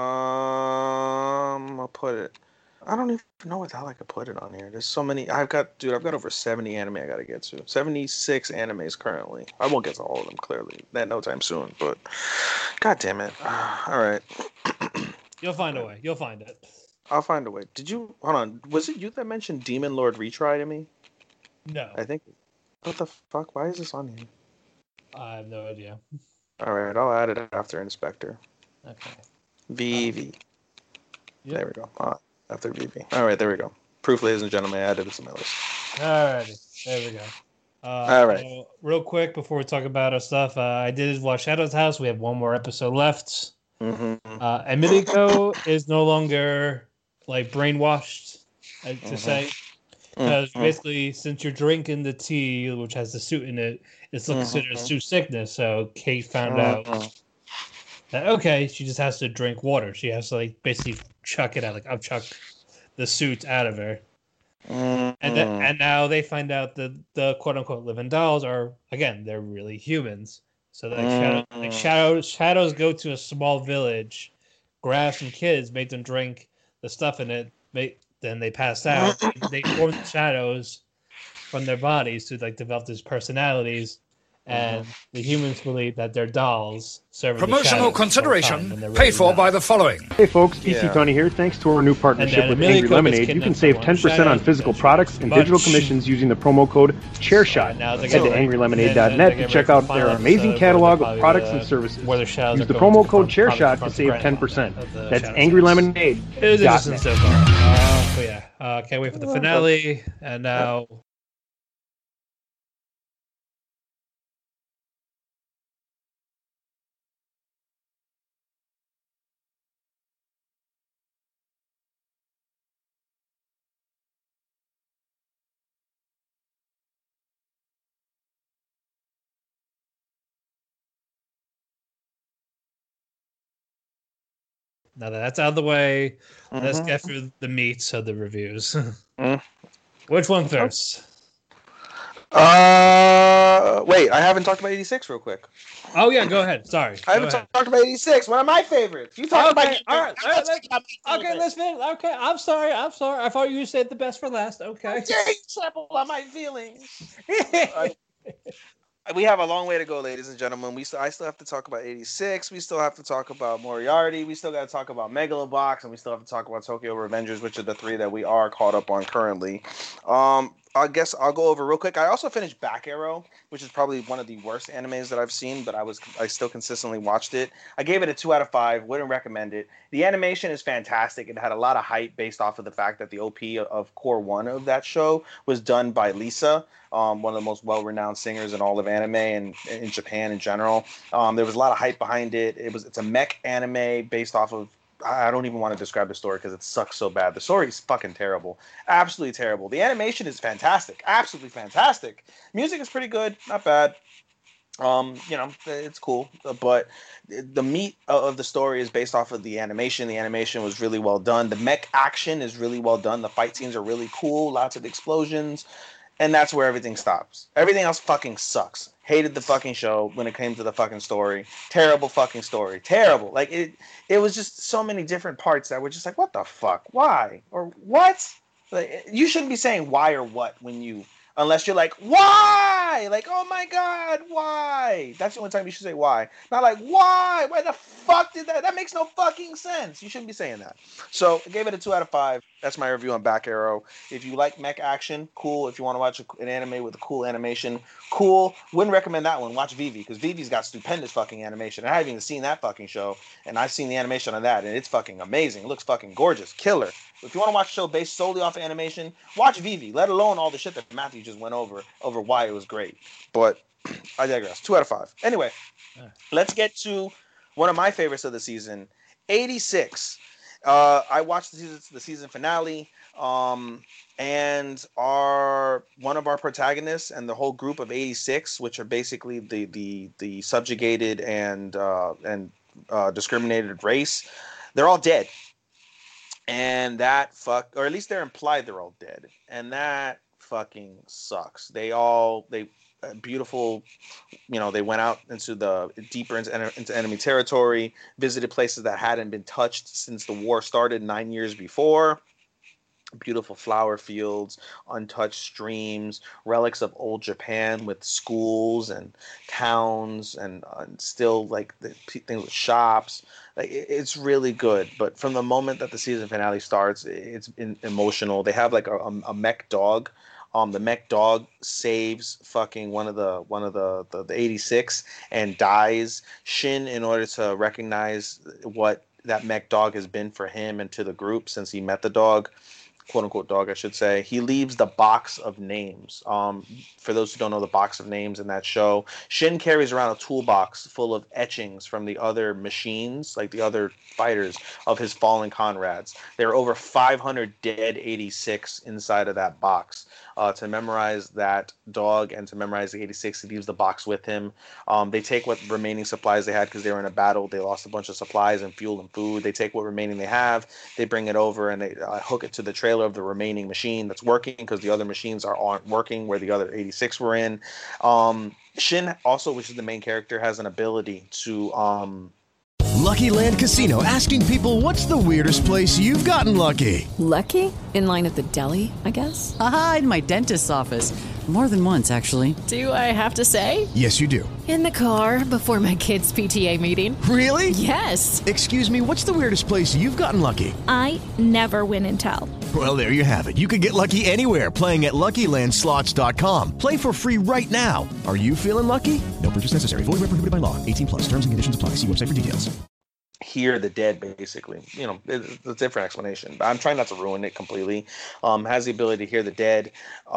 I'll put it. I don't even know what the hell I could put it on here. There's so many. I've got over 70 anime I gotta get to. 76 animes currently. I won't get to all of them clearly. That no time soon. But god damn it. All right. You'll find a way. You'll find it. I'll find a way. Hold on? Was it you that mentioned Demon Lord Retry to me? No. I think. What the fuck? Why is this on here? I have no idea. All right, I'll add it after Inspector. Okay. VV. There we go. After VV. All right, there we go. Proof, ladies and gentlemen, I added it to my list. All righty. There we go. All right. Real quick, before we talk about our stuff, I did watch Shadow's House. We have one more episode left. And Midiko is no longer like brainwashed, to say. Because basically, since you're drinking the tea, which has the suit in it, it's considered a suit sickness. So Kate found out that, she just has to drink water. She has to like basically chuck it out, like chuck the suit out of her. And now they find out that the quote unquote living dolls are, again, they're really humans. So shadows go to a small village, grab some kids, make them drink the stuff in it, then they pass out. They form the shadows from their bodies to like develop these personalities, and the humans believe that they're dolls. Promotional consideration paid for by the following. Hey folks, PC Tony here. Thanks to our new partnership with Angry Lemonade, you can save 10% on physical products and digital commissions using the promo code ChairShot. Head to angrylemonade.net to check out their amazing catalog of products and services. Use the promo code ChairShot to save 10%. That's angrylemonade.net. It was interesting so far. Can't wait for the finale. And now. Now that that's out of the way, let's get through the meat of the reviews. Which one first? Wait, I haven't talked about 86 real quick. Oh yeah, go ahead. Sorry. I haven't talked about 86, one of my favorites. You talk about all right. Let's finish. Okay, I'm sorry. I thought you said the best for last. Okay. Trample on my feelings. We have a long way to go, ladies and gentlemen. I still have to talk about 86. We still have to talk about Moriarty. We still got to talk about Megalobox, and we still have to talk about Tokyo Revengers, which are the three that we are caught up on currently. I guess I'll go over real quick. I also finished Back Arrow, which is probably one of the worst animes that I've seen, but I still consistently watched it. I gave it a 2 out of 5. Wouldn't recommend it. The animation is fantastic. It had a lot of hype based off of the fact that the OP of Core 1 of that show was done by Lisa, one of the most well-renowned singers in all of anime and in Japan in general. There was a lot of hype behind it. It's a mech anime based off of, I don't even want to describe the story because it sucks so bad. The story is fucking terrible. Absolutely terrible. The animation is fantastic. Absolutely fantastic. Music is pretty good. Not bad. It's cool. But the meat of the story is based off of the animation. The animation was really well done. The mech action is really well done. The fight scenes are really cool. Lots of explosions. And that's where everything stops. Everything else fucking sucks. Hated the fucking show when it came to the fucking story. Terrible fucking story. Terrible. Like, it was just so many different parts that were just like, what the fuck? Why? Or what? Like, you shouldn't be saying why or what unless you're like, why? Like, oh my God, why? That's the only time you should say why. Not like, why? Why the fuck did that? That makes no fucking sense. You shouldn't be saying that. So I gave it a 2 out of 5. That's my review on Back Arrow. If you like mech action, cool. If you want to watch an anime with a cool animation, cool. Wouldn't recommend that one. Watch Vivi, because Vivi's got stupendous fucking animation. I haven't even seen that fucking show, and I've seen the animation on that, and it's fucking amazing. It looks fucking gorgeous. Killer. If you want to watch a show based solely off of animation, watch Vivi, let alone all the shit that Matthew just went over why it was great. But I digress. 2 out of 5. Anyway, let's get to one of my favorites of the season, 86. I watched the season finale, and one of our protagonists and the whole group of 86, which are basically the subjugated and discriminated race, they're all dead. And or at least they're implied they're all dead. And that fucking sucks. They beautiful, they went out deeper into enemy territory, visited places that hadn't been touched since the war started 9 years before. Beautiful flower fields, untouched streams, relics of old Japan with schools and towns and still like the things with shops. Like, it's really good. But from the moment that the season finale starts, it's emotional. They have like a mech dog. The mech dog saves fucking one of the 86 and dies. Shin, in order to recognize what that mech dog has been for him and to the group since he met the dog, quote unquote dog, I should say, he leaves the box of names. For those who don't know the box of names in that show, Shin carries around a toolbox full of etchings from the other machines, like the other fighters of his fallen comrades. There are over 500 dead 86 inside of that box. To memorize that dog and to memorize the 86, he leaves the box with him. They take what remaining supplies they had because they were in a battle. They lost a bunch of supplies and fuel and food. They take what remaining they have. They bring it over and they hook it to the trailer of the remaining machine that's working because the other machines aren't working where the other 86 were in. Shin also, which is the main character, has an ability to... Lucky Land Casino, asking people, what's the weirdest place you've gotten lucky? Lucky? In line at the deli, I guess? Aha, in my dentist's office. More than once, actually. Do I have to say? Yes, you do. In the car before my kids' PTA meeting. Really? Yes. Excuse me, what's the weirdest place you've gotten lucky? I never win and tell. Well, there you have it. You can get lucky anywhere, playing at LuckyLandSlots.com. Play for free right now. Are you feeling lucky? No purchase necessary. Void where prohibited by law. 18+. Terms and conditions apply. See website for details. Hear the dead, basically. It's a different explanation, but I'm trying not to ruin it completely. Has the ability to hear the dead.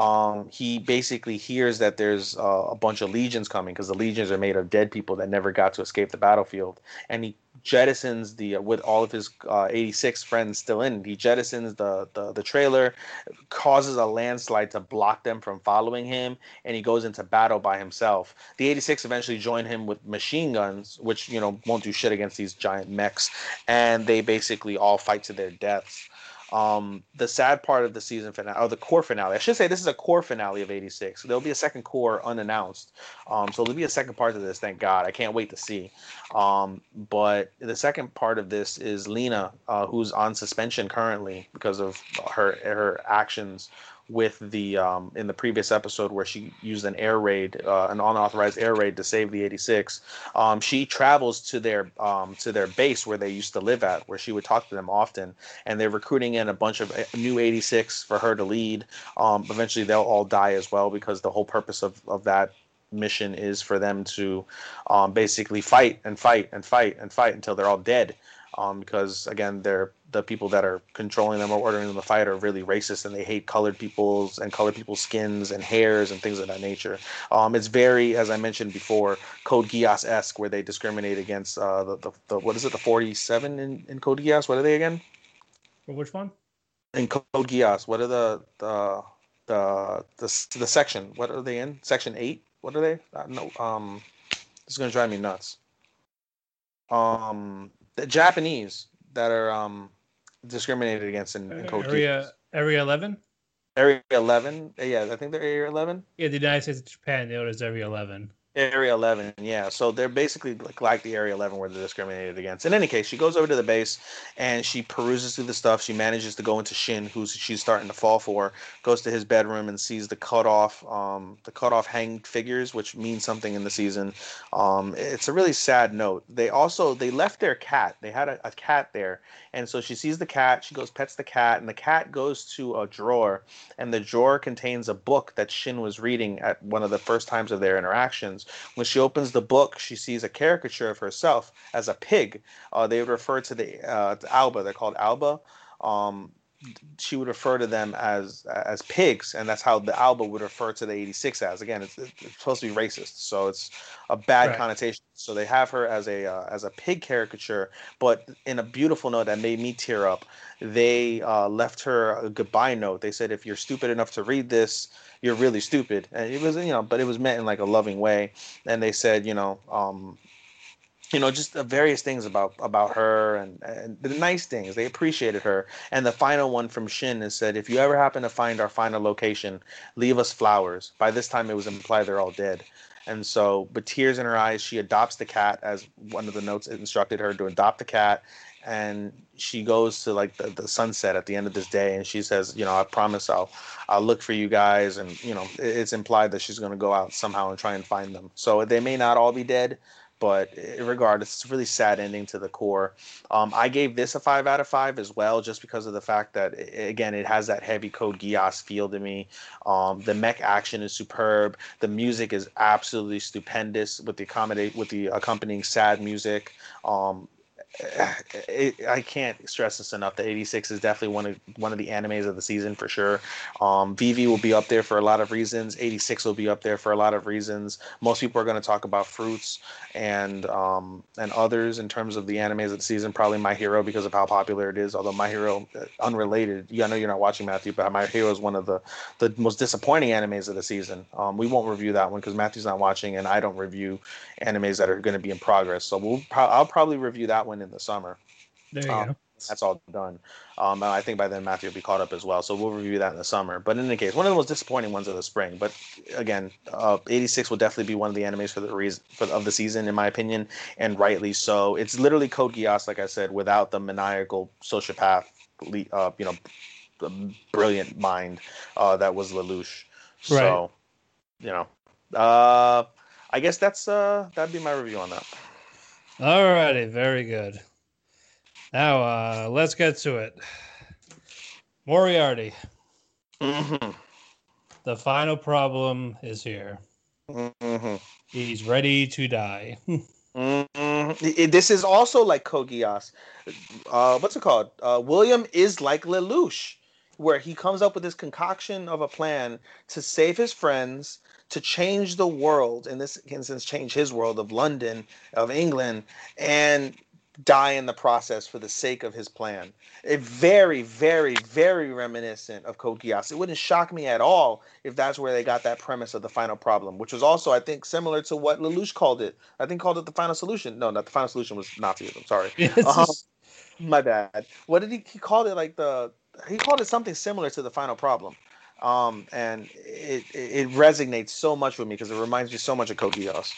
He basically hears that there's a bunch of legions coming because the legions are made of dead people that never got to escape the battlefield, and he jettisons with all of his 86 friends still in. He jettisons the trailer, causes a landslide to block them from following him, and he goes into battle by himself. The 86 eventually join him with machine guns, which won't do shit against these giant mechs, and they basically all fight to their deaths. The sad part of the season finale, or the core finale, I should say this is a core finale of 86. There'll be a second core unannounced. So there'll be a second part to this, thank God. I can't wait to see. But the second part of this is Lena, who's on suspension currently because of her actions with the in the previous episode where she used an air raid, an unauthorized air raid to save the 86. She travels to their base where they used to live at, where she would talk to them often, and they're recruiting in a bunch of new 86 for her to lead. Eventually, they'll all die as well because the whole purpose of that mission is for them to basically fight and fight and fight and fight until they're all dead. Because again, the people that are controlling them or ordering them to fight are really racist, and they hate colored people's skins and hairs and things of that nature. It's very, as I mentioned before, Code Geass-esque, where they discriminate against the what is it, the 47 in Code Geass? What are they again? For which one? In Code Geass, what are the section? What are they in? Section 8? What are they? No. This is gonna drive me nuts. The Japanese that are discriminated against in Code Geass. Area 11? Area 11? Yeah, I think they're Area 11. Yeah, the United States and Japan, it was Area 11. Area 11, yeah. So they're basically like the Area 11 where they're discriminated against. In any case, she goes over to the base and she peruses through the stuff. She manages to go into Shin, who she's starting to fall for, goes to his bedroom and sees the cut off hanged figures, which means something in the season. It's a really sad note. They left their cat. They had a cat there. And so she sees the cat, she goes, pets the cat, and the cat goes to a drawer, and the drawer contains a book that Shin was reading at one of the first times of their interactions. When she opens the book, she sees a caricature of herself as a pig. They would refer to Alba. They're called Alba. She would refer to them as pigs, and that's how the Alba would refer to the 86 as. Again, it's supposed to be racist, so it's a bad connotation. So they have her as a pig caricature, but in a beautiful note that made me tear up. They left her a goodbye note. They said, "If you're stupid enough to read this, you're really stupid." And it was, but it was meant in like a loving way. And they said, just various things about her and the nice things. They appreciated her. And the final one from Shin is said, "If you ever happen to find our final location, leave us flowers." By this time, it was implied they're all dead. And so, with tears in her eyes, she adopts the cat, as one of the notes instructed her to adopt the cat. And she goes to like the sunset at the end of this day, and she says, "I promise I'll look for you guys." And it's implied that she's going to go out somehow and try and find them. So they may not all be dead, but regardless, it's a really sad ending to the core. I gave this a 5 out of 5 as well, just because of the fact that, again, it has that heavy Code Geass feel to me. The mech action is superb. The music is absolutely stupendous with the accompanying sad music. I can't stress this enough. The 86 is definitely one of the animes of the season for sure. VV will be up there for a lot of reasons. 86 will be up there for a lot of reasons. Most people are going to talk about Fruits and others in terms of the animes of the season. Probably My Hero because of how popular it is. Although My Hero, unrelated. I know you're not watching, Matthew, but My Hero is one of the most disappointing animes of the season. We won't review that one because Matthew's not watching, and I don't review animes that are going to be in progress. So I'll probably review that one in the summer. There you go. That's all done. I think by then Matthew will be caught up as well. So we'll review that in the summer. But in any case, one of the most disappointing ones of the spring. But again, 86 will definitely be one of the animes of the season, in my opinion, and rightly so. It's literally Code Geass, like I said, without the maniacal sociopath, brilliant mind that was Lelouch. So, I guess that'd be my review on that. Alrighty, very good. Now, let's get to it. Moriarty. Mm-hmm. The final problem is here. Mm-hmm. He's ready to die. Mm-hmm. This is also like Code Geass. What's it called? William is like Lelouch, where he comes up with this concoction of a plan to save his friends, to change the world, in this instance, change his world of London, of England, and die in the process for the sake of his plan. It very, very, very reminiscent of Code Geass. It wouldn't shock me at all if that's where they got that premise of the final problem, which was also, I think, similar to what Lelouch called it. I think called it the final solution. No, not the final solution was Nazism. Sorry. My bad. What did he called it? He called it something similar to the final problem. And it resonates so much with me because it reminds me so much of Code Geass.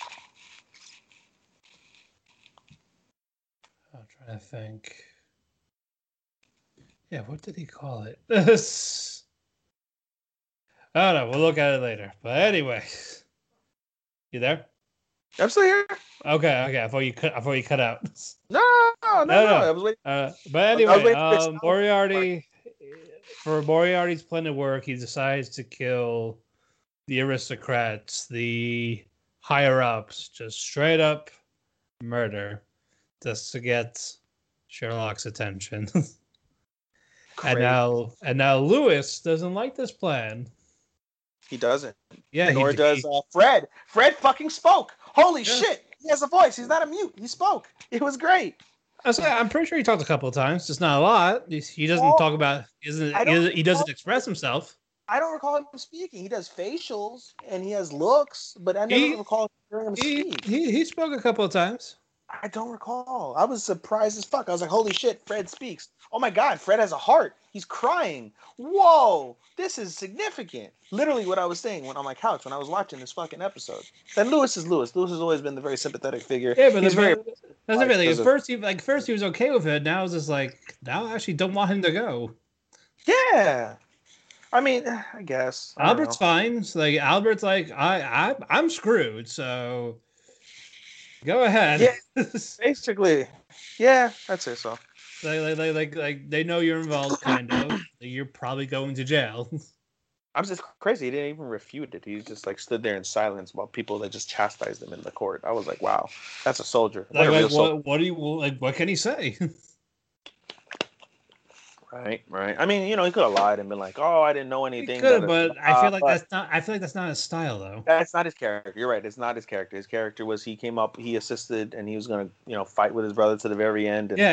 I'm trying to think. Yeah, what did he call it? I don't know. We'll look at it later. But anyway, you there? I'm still here. Okay. I thought you cut out. No. I was waiting. But anyway, Moriarty. For Moriarty's plan to work, he decides to kill the aristocrats, the higher ups, just straight up murder, just to get Sherlock's attention. and now Lewis doesn't like this plan. He doesn't. Yeah, nor does Fred. Fred fucking spoke. Holy shit! He has a voice. He's not a mute. He spoke. It was great. I'm pretty sure he talked a couple of times. Just not a lot. He doesn't talk about. He doesn't express himself. I don't recall him speaking. He does facials and he has looks, but I never recall hearing him speak. He spoke a couple of times. I don't recall. I was surprised as fuck. I was like, holy shit, Fred speaks. Oh my God, Fred has a heart. He's crying. Whoa, this is significant. Literally what I was saying on my couch when I was watching this fucking episode. And Lewis is Lewis. Lewis has always been the very sympathetic figure. Yeah, but that's everything. At first he was okay with it. Now it's just like, now I actually don't want him to go. Yeah. I mean, I guess. Albert's fine. It's like Albert's like, I'm screwed, so go ahead. Yeah, basically. Yeah, I'd say so. Like they know you're involved, kind of. You're probably going to jail. I'm just crazy. He didn't even refute it. He just like stood there in silence while people that just chastised him in the court. I was like, wow, that's a soldier. What do you like? What can he say? Right. I mean, he could have lied and been like, "Oh, I didn't know anything." He could, but I feel like that's not. I feel like that's not his style, though. That's not his character. You're right. It's not his character. His character was he came up, he assisted, and he was gonna, fight with his brother to the very end. And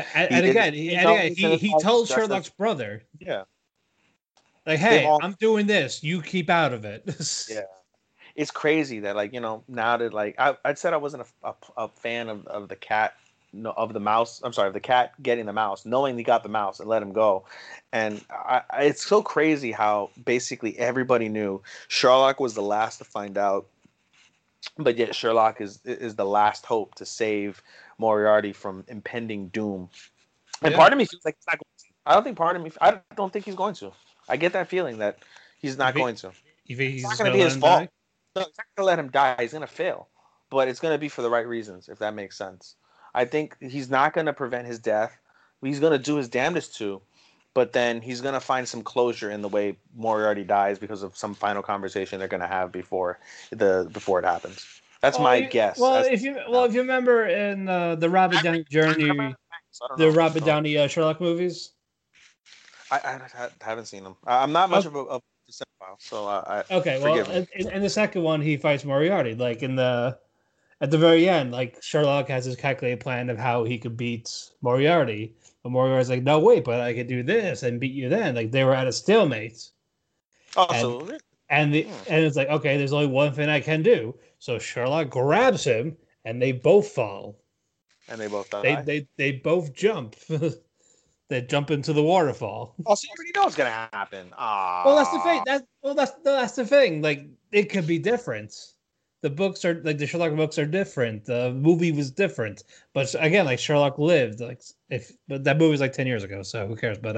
he told Sherlock's brother. Yeah. Like, hey, I'm doing this. You keep out of it. Yeah. It's crazy that now that I said I wasn't a fan of the cat. Of the mouse, I'm sorry, of the cat getting the mouse, knowing he got the mouse and let him go. And it's so crazy how basically everybody knew Sherlock was the last to find out, but yet Sherlock is the last hope to save Moriarty from impending doom. And part of me feels like he's not going to. I don't think he's going to. I get that feeling that he's not going to. It's not going to be his fault. No, he's not going to let him die. He's going to fail. But it's going to be for the right reasons, if that makes sense. I think he's not going to prevent his death. He's going to do his damnedest to, but then he's going to find some closure in the way Moriarty dies because of some final conversation they're going to have before it happens. That's my guess. Well, if you remember in the Robert Downey Journey, Robert Downey Sherlock movies. I haven't seen them. I'm not much of a cinephile, so forgive me. In the second one, he fights Moriarty, like at the very end, like Sherlock has his calculated plan of how he could beat Moriarty. But Moriarty's like, no, wait, but I could do this and beat you then. Like they were at a stalemate. Absolutely. And it's like, okay, there's only one thing I can do. So Sherlock grabs him and they both fall. And they both die. They both jump. They jump into the waterfall. Oh, so you already know what's gonna happen. Well, that's the thing. That's the thing. Like it could be different. The books are like the Sherlock books are different. The movie was different, but again, like Sherlock lived. But that movie was like 10 years ago, so who cares?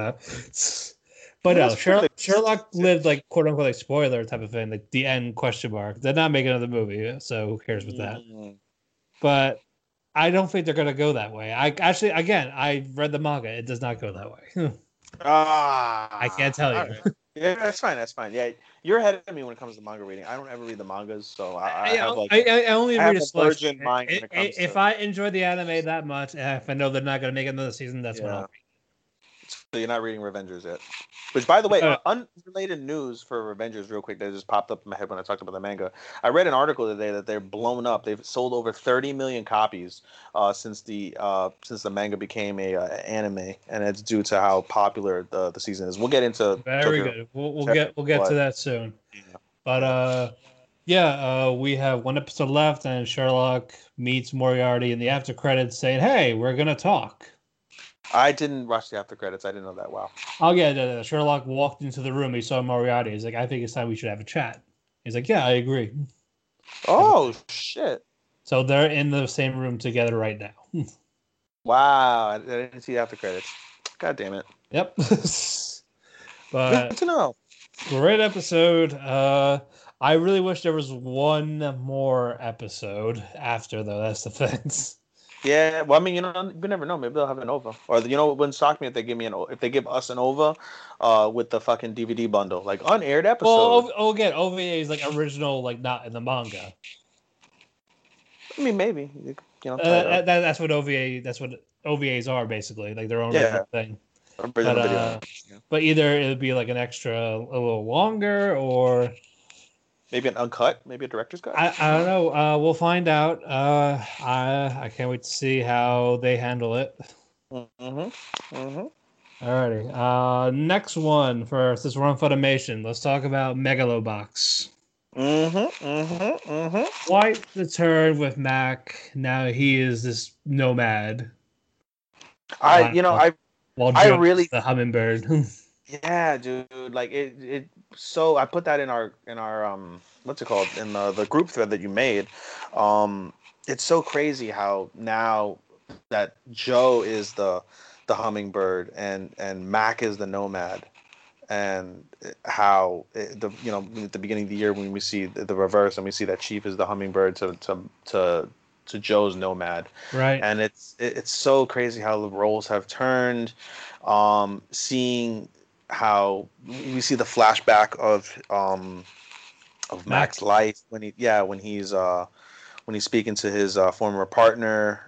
Sherlock lived like quote unquote like spoiler type of thing, like the end question mark. They're not making another movie, so who cares with that? But I don't think they're gonna go that way. I read the manga. It does not go that way. I can't tell you. Right. Yeah, that's fine. Yeah, you're ahead of me when it comes to manga reading. I don't ever read the mangas, so I only read a virgin mind. If I enjoy the anime that much, if I know they're not going to make another season, that's what I'll read. So you're not reading Revengers yet. Which, by the way, unrelated news for Revengers, real quick, that just popped up in my head when I talked about the manga. I read an article today that they're blown up. They've sold over 30 million copies since the manga became a anime, and it's due to how popular the season is. We'll get into very good. We'll get to that soon. Yeah. But we have one episode left, and Sherlock meets Moriarty in the after credits, saying, "Hey, we're gonna talk." I didn't watch the after credits. I didn't know that. Wow. Oh, yeah. Sherlock walked into the room. He saw Moriarty. He's like, I think it's time we should have a chat. He's like, yeah, I agree. Oh, shit. So they're in the same room together right now. Wow. I didn't see the after credits. God damn it. Yep. But good to know. Great episode. I really wish there was one more episode after, though. That's the thing. Yeah, well, I mean, you never know. Maybe they'll have an OVA, or it wouldn't shock me if they give us an OVA, with the fucking DVD bundle, like unaired episode. Well, again, OVA is like original, like not in the manga. I mean, maybe that's what OVA. That's what OVAs are basically, like their own thing. But either it would be like an extra, a little longer, or maybe an uncut, maybe a director's cut. I don't know. We'll find out. I can't wait to see how they handle it. Alrighty. Next one for this run Funimation. Let's talk about Megalobox. Quite the turn with Mac. Now he is this nomad. I really the hummingbird. Yeah, dude. Like it. So I put that in our what's it called, in the group thread that you made. It's so crazy how now that Joe is the hummingbird and Mac is the nomad, and how at the beginning of the year when we see the reverse and we see that Chief is the hummingbird to Joe's nomad, right? And it's so crazy how the roles have turned. Seeing how we see the flashback of Mac's life when he's speaking to his former partner.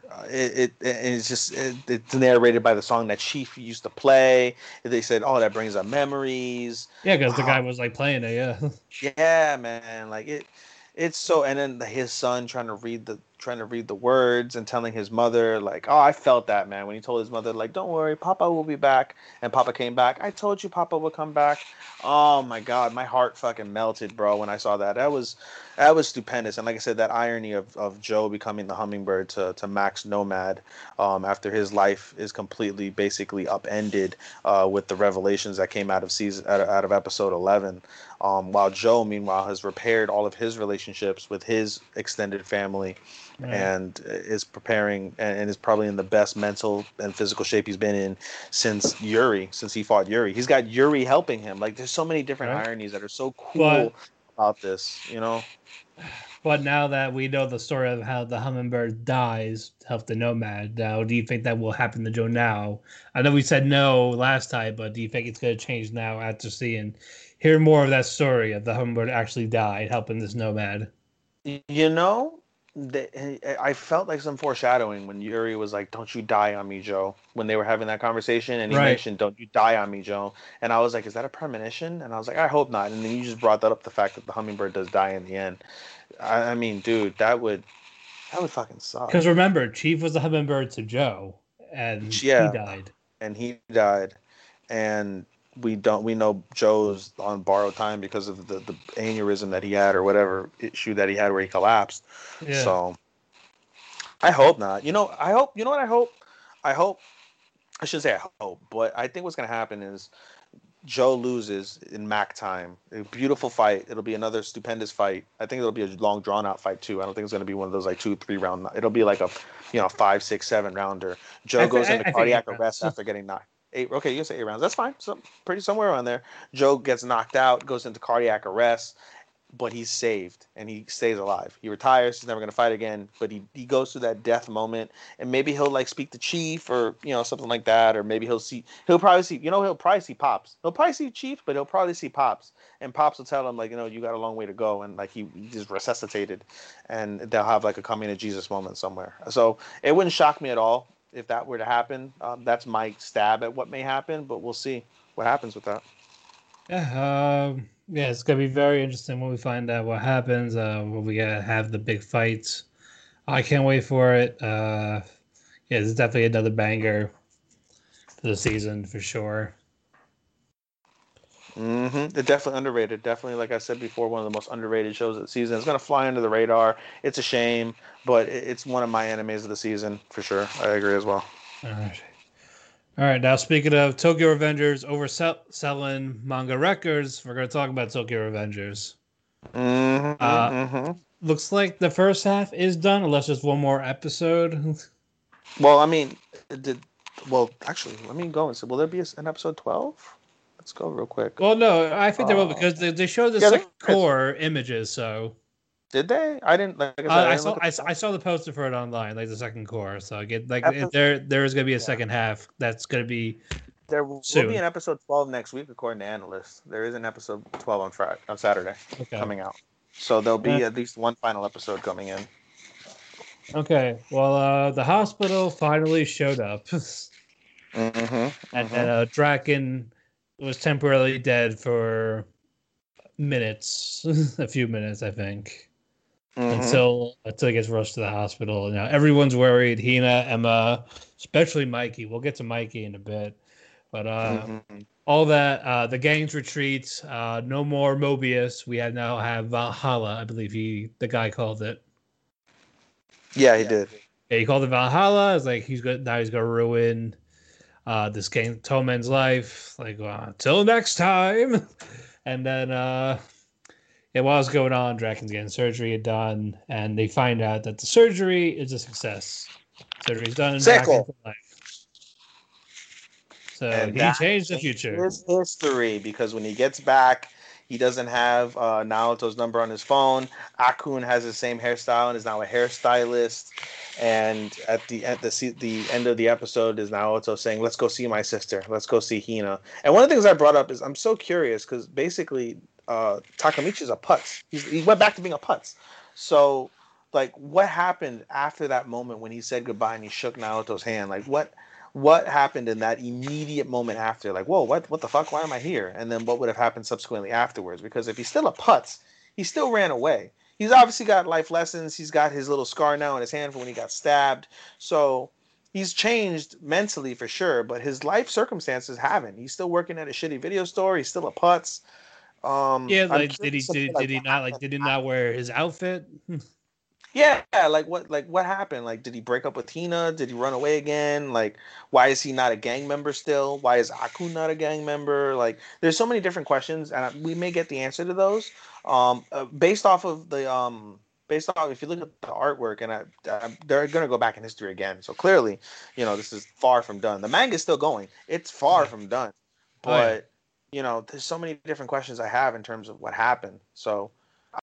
It's narrated by the song that Chief used to play. They said, "Oh, that brings up memories." Yeah, because the guy was like playing it. Yeah. Yeah, man. Like it's so. And then his son trying to read the words and telling his mother, like, "Oh, I felt that, man," when he told his mother, like, "Don't worry, Papa will be back." And Papa came back. "I told you Papa would come back." Oh my God, my heart fucking melted, bro, when I saw that. That was stupendous. And like I said, that irony of Joe becoming the hummingbird to Mac's nomad, after his life is completely basically upended with the revelations that came out of episode 11. While Joe, meanwhile, has repaired all of his relationships with his extended family. Right. And is preparing and is probably in the best mental and physical shape he's been in since he fought Yuri. He's got Yuri helping him. Like, there's so many different ironies that are so cool about this, But now that we know the story of how the hummingbird dies to help the nomad, now do you think that will happen to Joe now? I know we said no last time, but do you think it's going to change now after hear more of that story of the hummingbird actually died helping this nomad? I felt like some foreshadowing when Yuri was like, "Don't you die on me, Joe," when they were having that conversation, and he mentioned, "Don't you die on me, Joe." And I was like, is that a premonition? And I was like, I hope not. And then you just brought that up, the fact that the hummingbird does die in the end. I mean, dude, that would fucking suck. Because remember, Chief was the hummingbird to Joe, and he died. And he died, and we know Joe's on borrowed time because of the aneurysm that he had, or whatever issue that he had where he collapsed. Yeah. So I hope not. I hope I shouldn't say I hope, but I think what's going to happen is Joe loses in Mac time. A beautiful fight. It'll be another stupendous fight. I think it'll be a long drawn out fight too. I don't think it's going to be one of those like 2-3 round. It'll be like a 5, 6, 7 rounder. Joe goes into cardiac arrest after getting knocked. 8. Okay, you can say 8 rounds. That's fine. Pretty somewhere around there. Joe gets knocked out, goes into cardiac arrest, but he's saved and he stays alive. He retires. He's never going to fight again. But he goes through that death moment, and maybe he'll like speak to Chief or something like that, or maybe he'll probably see Pops. He'll probably see Chief, but he'll probably see Pops, and Pops will tell him like, you got a long way to go, and like he just resuscitated, and they'll have like a coming to Jesus moment somewhere. So it wouldn't shock me at all if that were to happen. That's my stab at what may happen, but we'll see what happens with that. Yeah, it's gonna be very interesting when we find out what happens. When we have the big fights, I can't wait for it. It's definitely another banger for the season for sure. It's definitely underrated. Definitely, like I said before, one of the most underrated shows of the season. It's gonna fly under the radar. It's a shame, but it's one of my animes of the season for sure. I agree as well. All right. Now, speaking of Tokyo Revengers overselling manga records, we're going to talk about Tokyo Revengers. Looks like the first half is done, unless there's one more episode. Well, I mean, actually, let me go and say, will there be an episode 12? Let's go real quick. Well, no, I think they will because they showed the second core images. So did they? I didn't. Like I saw the poster for it online, like the second core. So I get there is going to be a second half. That's going to be. There will be an episode 12 next week, according to analysts. There is an episode 12 on Saturday coming out. So there'll be at least one final episode coming in. Okay. Well, the hospital finally showed up. And Draken was temporarily dead for minutes, a few minutes, I think, until he gets rushed to the hospital. Now everyone's worried. Hina, Emma, especially Mikey. We'll get to Mikey in a bit, but all that the gangs retreat. No more Mobius. We now have Valhalla. I believe the guy called it. Yeah, he did. Yeah, he called it Valhalla. It's like he's gonna ruin this game, Toman's life. Like until next time. And then while it's going on, Draken's getting surgery done, and they find out that the surgery is a success. Surgery's done and back into life. So and he changed the future. His history, because when he gets back, he doesn't have Naoto's number on his phone. Akun has the same hairstyle and is now a hairstylist. And at the end of the episode is Naoto saying, "Let's go see my sister. Let's go see Hina." And one of the things I brought up is I'm so curious because basically Takemichi's a putz. He went back to being a putz. So, like, what happened after that moment when he said goodbye and he shook Naoto's hand? Like, what happened in that immediate moment after? Like, whoa, what the fuck? Why am I here? And then what would have happened subsequently afterwards? Because if he's still a putz, he still ran away. He's obviously got life lessons. He's got his little scar now in his hand from when he got stabbed. So he's changed mentally for sure, but his life circumstances haven't. He's still working at a shitty video store. He's still a putz. Did he not wear his outfit? Yeah, like what happened? Like, did he break up with Tina? Did he run away again? Like, why is he not a gang member still? Why is Akun not a gang member? Like, there's so many different questions, and we may get the answer to those. Based off if you look at the artwork, and they're gonna go back in history again. So clearly, this is far from done. The manga is still going. It's far from done, but there's so many different questions I have in terms of what happened. So.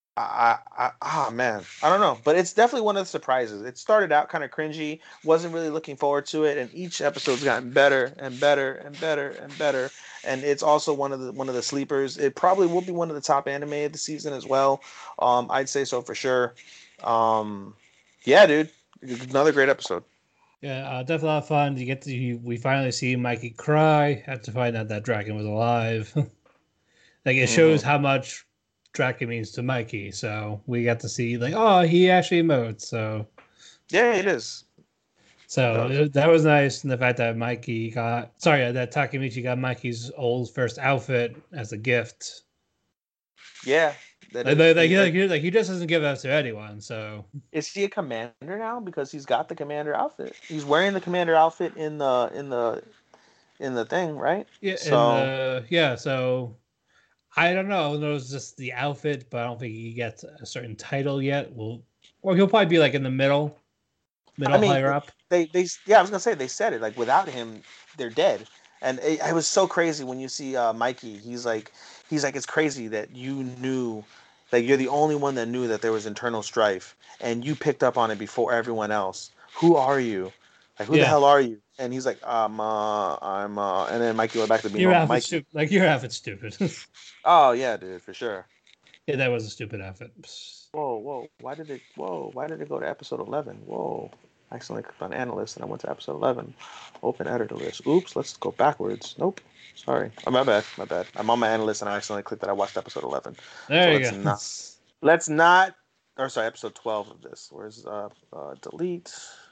Man, I don't know, but it's definitely one of the surprises. It started out kind of cringy, wasn't really looking forward to it, and each episode's gotten better and better and better and better. And it's also one of the sleepers. It probably will be one of the top anime of the season as well. I'd say so for sure. Yeah, dude, another great episode. Yeah, definitely a lot of fun. We finally see Mikey cry after finding out that Draken was alive. Like, it shows how much Draken means to Mikey, so we got to see he actually emotes. So yeah, it is. So that was nice, and the fact that that Takemichi got Mikey's old first outfit as a gift. Yeah, he just doesn't give that to anyone. So is he a commander now? Because he's got the commander outfit. He's wearing the commander outfit in the thing, right? Yeah. So. I don't know. It was just the outfit, but I don't think he gets a certain title yet. Or he'll probably be like in the middle higher up. I was gonna say they said it like without him, they're dead. And it was so crazy when you see Mikey. He's like it's crazy that you knew, like you're the only one that knew that there was internal strife, and you picked up on it before everyone else. Who are you? Like, who the hell are you? And he's like, I'm and then Mikey went back to being Mikey. Your outfit's stupid. Oh yeah, dude, for sure. Yeah, that was a stupid outfit. Whoa! Why did it go to episode 11? Whoa! I accidentally clicked on analyst and I went to episode 11. Open editor list. Oops, let's go backwards. Nope. Sorry. Oh, my bad. I'm on my analyst and I accidentally clicked that I watched episode 11. There you go. Let's not. Or sorry, episode 12 of this. Where's delete?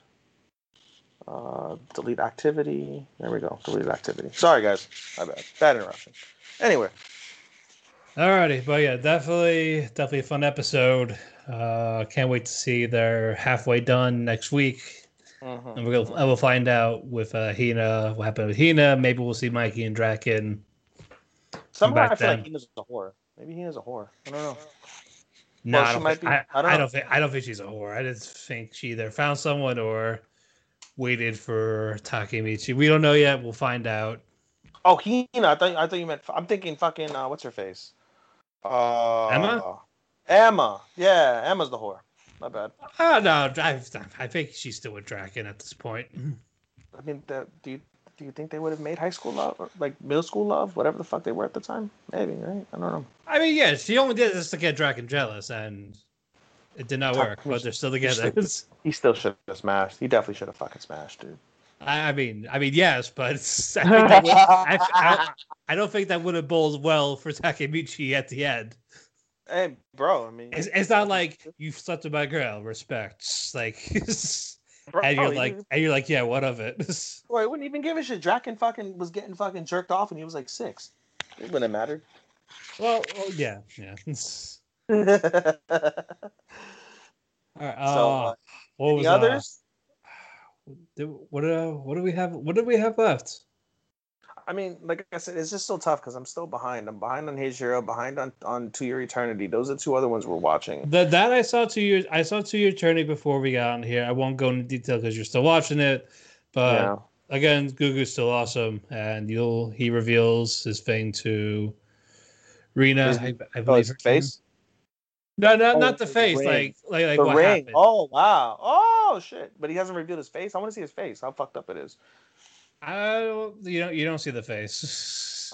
Delete activity. There we go. Delete activity. Sorry, guys. My bad. Bad interruption. Anyway. Alrighty, but yeah, definitely a fun episode. Can't wait to see they're halfway done next week. And I will find out with Hina what happened with Hina. Maybe we'll see Mikey and Draken. Somehow I feel like Hina's a whore. Maybe Hina's a whore. I don't know. No, I don't think she's a whore. I just think she either found someone or waited for Takemichi. We don't know yet. We'll find out. Oh, Hina. I thought you meant. I'm thinking fucking. What's her face? Emma. Emma. Yeah, Emma's the whore. My bad. Oh no, I think she's still with Draken at this point. I mean, do you think they would have made high school love or like middle school love, whatever the fuck they were at the time? Maybe, right? I don't know. I mean, yeah, she only did this to get Draken jealous, and it did not work. But they're still together. He still should have smashed. He definitely should have fucking smashed, dude. I mean, yes, but I don't think that would have bowled well for Takemichi at the end. Hey, bro, I mean, it's not like you slept with my girl. Respect, like, bro, and you're like, yeah, what of it? Boy, he wouldn't even give a shit. Draken fucking was getting fucking jerked off, and he was like 6. It wouldn't have mattered. Well, yeah. All right. What was others? What do we have? What do we have left? I mean, like I said, it's just so tough because I'm still behind. I'm behind on Hijiro, behind on To Your Eternity. Those are 2 other ones we're watching. That I saw To Your Eternity before we got on here. I won't go into detail because you're still watching it, but again, Gugu's still awesome, and he reveals his thing to Rina. I believe her face. No, not the face. Like the what ring. happened. Oh wow. Oh shit. But he hasn't revealed his face. I want to see his face. How fucked up it is. You don't see the face.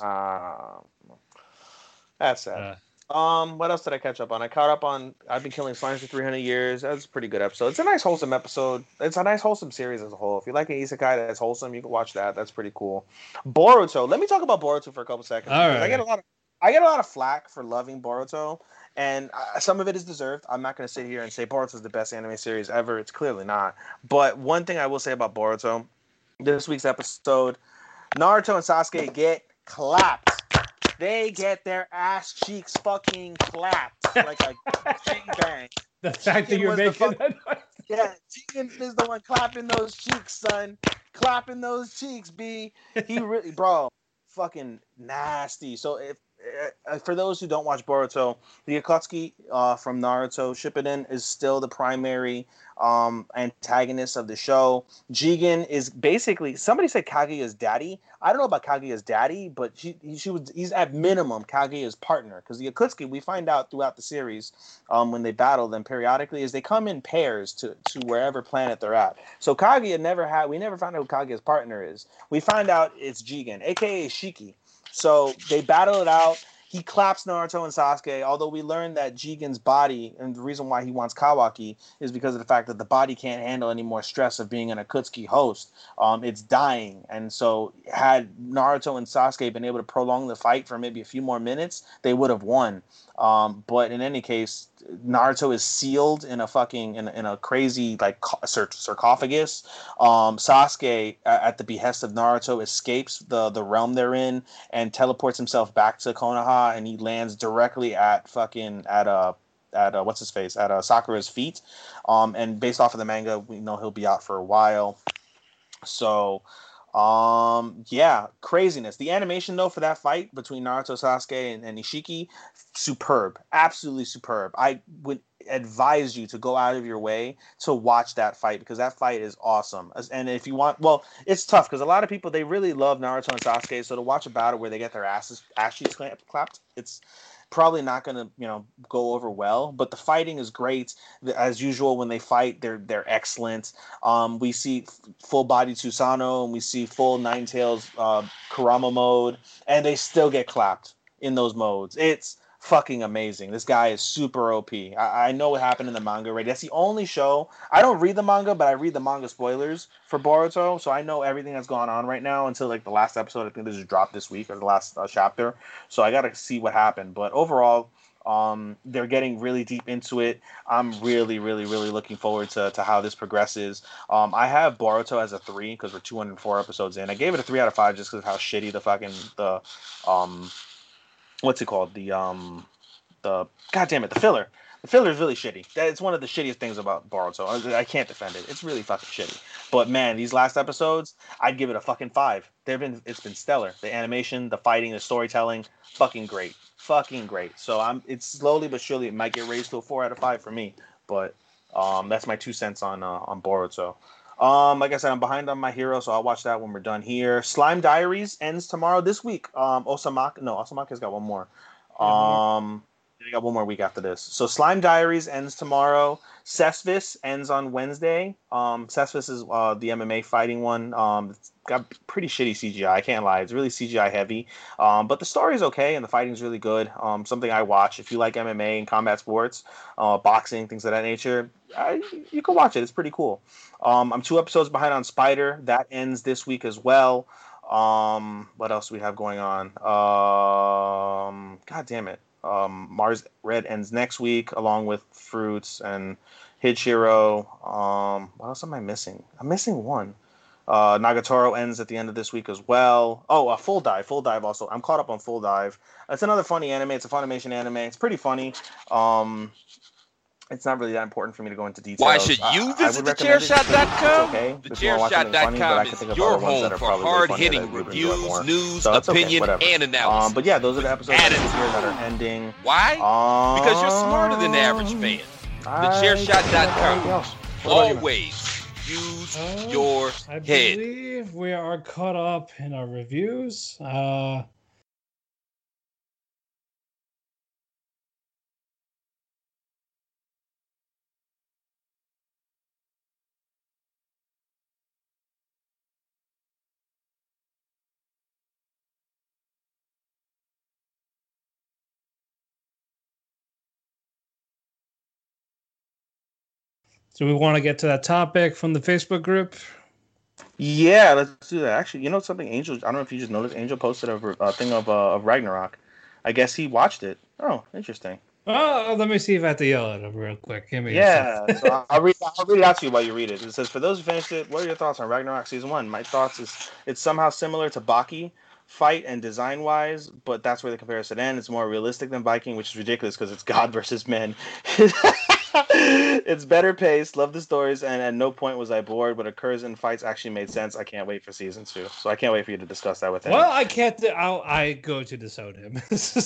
That's sad. What else did I catch up on? I caught up on I've Been Killing Slimes for 300 Years. That's a pretty good episode. It's a nice wholesome episode. It's a nice wholesome series as a whole. If you like an isekai that's wholesome, you can watch that. That's pretty cool. Boruto. Let me talk about Boruto for a couple seconds. All right. I get a lot of flack for loving Boruto, and some of it is deserved. I'm not going to sit here and say Boruto is the best anime series ever. It's clearly not. But one thing I will say about Boruto, this week's episode, Naruto and Sasuke get clapped. They get their ass cheeks fucking clapped like a bang bang. The fact that you're making that noise. Yeah, Jigen is the one clapping those cheeks, son. Clapping those cheeks, B. He really, bro, fucking nasty. So if for those who don't watch Boruto, the Akatsuki from Naruto Shippuden is still the primary antagonist of the show. Jigen is basically, somebody said Kaguya's daddy. I don't know about Kaguya's daddy, but he's at minimum Kaguya's partner, because the Akatsuki, we find out throughout the series when they battle them periodically, is they come in pairs to wherever planet they're at. So Kaguya we never found out who Kaguya's partner is. We find out it's Jigen, aka Shiki. So they battle it out. He claps Naruto and Sasuke, although we learn that Jigen's body, and the reason why he wants Kawaki, is because of the fact that the body can't handle any more stress of being an Akatsuki host. It's dying. And so had Naruto and Sasuke been able to prolong the fight for maybe a few more minutes, they would have won. But in any case, Naruto is sealed in a crazy like sarcophagus. Sasuke, at the behest of Naruto, escapes the realm they're in and teleports himself back to Konoha, and he lands directly at what's his face, at Sakura's feet. And based off of the manga, we know he'll be out for a while. So yeah, craziness. The animation though for that fight between Naruto, Sasuke, and Ishiki, superb, absolutely superb. I would advise you to go out of your way to watch that fight, because that fight is awesome. And if you want, well, it's tough because a lot of people, they really love Naruto and Sasuke, so to watch a battle where they get their ass cheeks clapped, it's probably not going to go over well. But the fighting is great as usual. When they fight, they're excellent. We see full body Susanoo, and we see full Nine Tails Kurama mode, and they still get clapped in those modes. It's fucking amazing. This guy is super OP. I know what happened in the manga already. That's the only show. I don't read the manga, but I read the manga spoilers for Boruto, so I know everything that's going on right now until like the last episode. I think this just dropped this week, or the last chapter. So I got to see what happened. But overall, they're getting really deep into it. I'm really, really, really looking forward to how this progresses. I have Boruto as a 3 because we're 204 episodes in. I gave it a 3 out of 5 just because of how shitty the what's it called? The goddamn it, the filler. The filler is really shitty. It's one of the shittiest things about Boruto. I can't defend it. It's really fucking shitty. But man, these last episodes, I'd give it a fucking 5. It's been stellar. The animation, the fighting, the storytelling, fucking great. Fucking great. So it's slowly but surely it might get raised to a 4 out of 5 for me. But that's my 2 cents on Boruto. Like I said, I'm behind on My Hero, so I'll watch that when we're done here. Slime Diaries ends tomorrow this week. Osamaka's got one more. They got one more week after this. So Slime Diaries ends tomorrow. Cesvis ends on Wednesday. Cesvis is the MMA fighting one. It's got pretty shitty CGI. I can't lie. It's really CGI heavy. But the story is okay and the fighting's really good. Something I watch. If you like MMA and combat sports, boxing, things of that nature, you can watch it. It's pretty cool. I'm 2 episodes behind on Spider. That ends this week as well. What else do we have going on? God damn it. Mars Red ends next week along with Fruits and Hachiro. What else am I missing? I'm missing one. Nagatoro ends at the end of this week as well. Oh, Full Dive. Full Dive also. I'm caught up on Full Dive. It's another funny anime. It's a Funimation anime. It's pretty funny. It's not really that important for me to go into details. Why should you visit thechairshot.com? Okay. Thechairshot.com is your home for hard-hitting reviews, news, opinion, and analysis. But yeah, those are the episodes this year that are ending. Why? Because you're smarter than the average fan. Thechairshot.com. Always use your head. I believe we are caught up in our reviews. Do we want to get to that topic from the Facebook group? Yeah, let's do that. Actually, you know something? Angel, I don't know if you just noticed, Angel posted a thing of Ragnarok. I guess he watched it. Oh, interesting. Oh, let me see if I have to yell at him real quick. Give me so I'll read it out to you while you read it. It says, for those who finished it, what are your thoughts on Ragnarok Season 1? My thoughts is it's somehow similar to Baki, fight and design-wise, but that's where the comparison ends. It's more realistic than Viking, which is ridiculous because it's God versus men. It's better paced, love the stories, and at no point was I bored. What occurs in fights actually made sense. I can't wait for Season 2. So I can't wait for you to discuss that with him. Well, I can't. I go to disown him.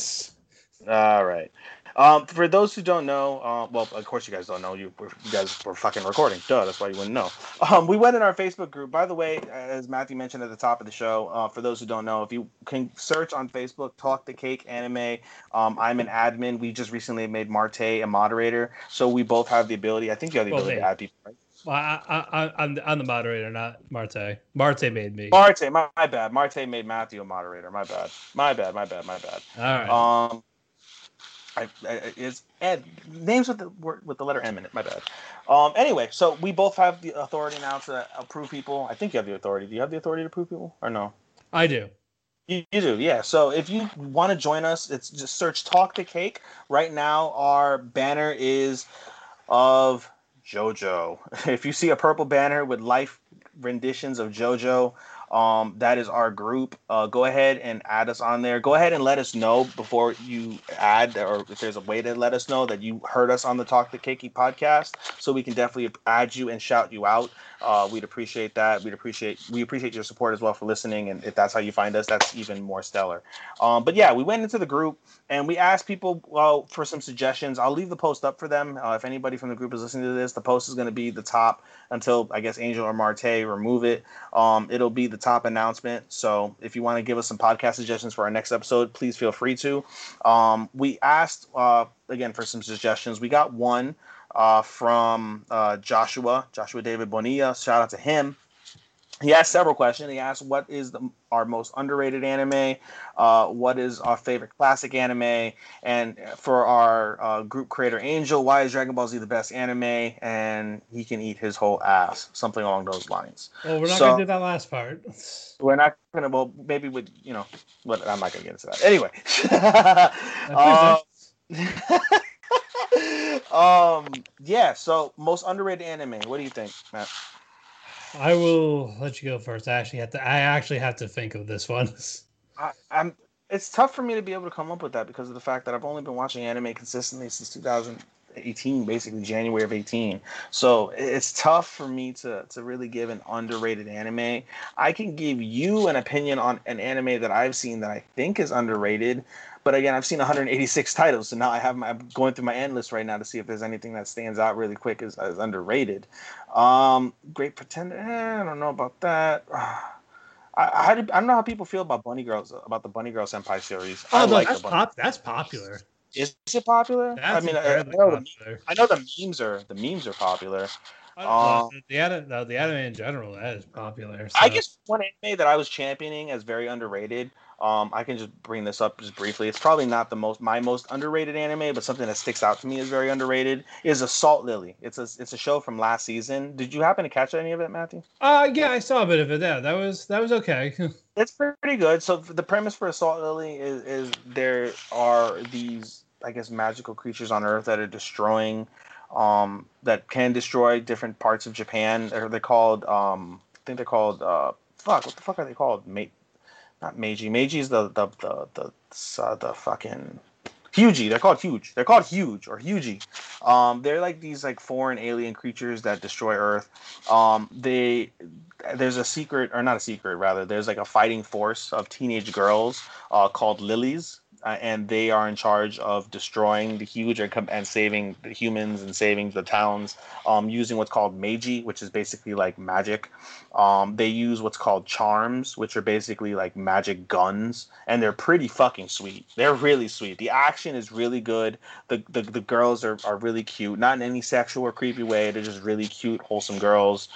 All right. For those who don't know, well, of course you guys don't know. You guys were fucking recording. Duh, that's why you wouldn't know. We went in our Facebook group. By the way, as Matthew mentioned at the top of the show, for those who don't know, if you can search on Facebook, Talk the Cake Anime, I'm an admin. We just recently made Marte a moderator, so we both have the ability. I think you have the ability to add people, right? Well, I'm the moderator, not Marte. Marte made me. Marte, my bad. Marte made Matthew a moderator. My bad. All right. It's Ed. Names with the letter M in it. My bad. Anyway, so we both have the authority now to approve people. I think you have the authority. Do you have the authority to approve people or no? I do. You do, yeah. So if you want to join us, it's just search Talk the Cake. Right now, our banner is of JoJo. If you see a purple banner with life renditions of JoJo, that is our group. Go ahead and add us on there. Go ahead and let us know before you add, or if there's a way to let us know that you heard us on the Talk the Cakey podcast, so we can definitely add you and shout you out. We'd appreciate that. We appreciate your support as well for listening, and if that's how you find us, that's even more stellar. But yeah, we went into the group and we asked people for some suggestions. I'll leave the post up for them. If anybody from the group is listening to this, the post is going to be the top until I guess Angel or Marte remove it. It'll be the top announcement. So if you want to give us some podcast suggestions for our next episode, please feel free to. We asked again for some suggestions. We got one from Joshua David Bonilla. Shout out to him. He asked several questions. He asked, what is our most underrated anime? What is our favorite classic anime? And for our group creator, Angel, why is Dragon Ball Z the best anime? And he can eat his whole ass. Something along those lines. Well, we're not going to do that last part. We're not going to, well, maybe with, but I'm not going to get into that. Anyway. Yeah, so most underrated anime. What do you think, Matt? I will let you go first. I actually have to think of this one. It's tough for me to be able to come up with that because of the fact that I've only been watching anime consistently since 2000. 18, basically January of 18. So it's tough for me to really give an underrated anime. I can give you an opinion on an anime that I've seen that I think is underrated. But again, I've seen 186 titles, so now I'm going through my end list right now to see if there's anything that stands out really quick as underrated. Great Pretender, I don't know about that. I don't know how people feel about Bunny Girls, about the Bunny Girl Senpai series. That's popular. Is it popular? That's I know the memes are popular. The anime in general, that is popular. So. I guess one anime that I was championing as very underrated. I can just bring this up just briefly. It's probably not my most underrated anime, but something that sticks out to me as very underrated is Assault Lily. It's a show from last season. Did you happen to catch any of it, Matthew? Yeah, I saw a bit of it. Yeah, that was okay. It's pretty good. So the premise for Assault Lily is there are these, I guess, magical creatures on Earth that are destroying, that can destroy different parts of Japan. They're called, I think they're called, what the fuck are they called? Not Meiji. Meiji is the fucking Hugie. They're called Huge. They're called Huge or Hugie. They're like these like foreign alien creatures that destroy Earth. There's a secret, or not a secret, rather. There's like a fighting force of teenage girls called Lilies. And they are in charge of destroying the Huge and saving the humans and saving the towns, using what's called Meiji, which is basically like magic. They use what's called charms, which are basically like magic guns, and they're pretty fucking sweet. They're really sweet. The action is really good. The girls are really cute, not in any sexual or creepy way. They're just really cute, wholesome girls.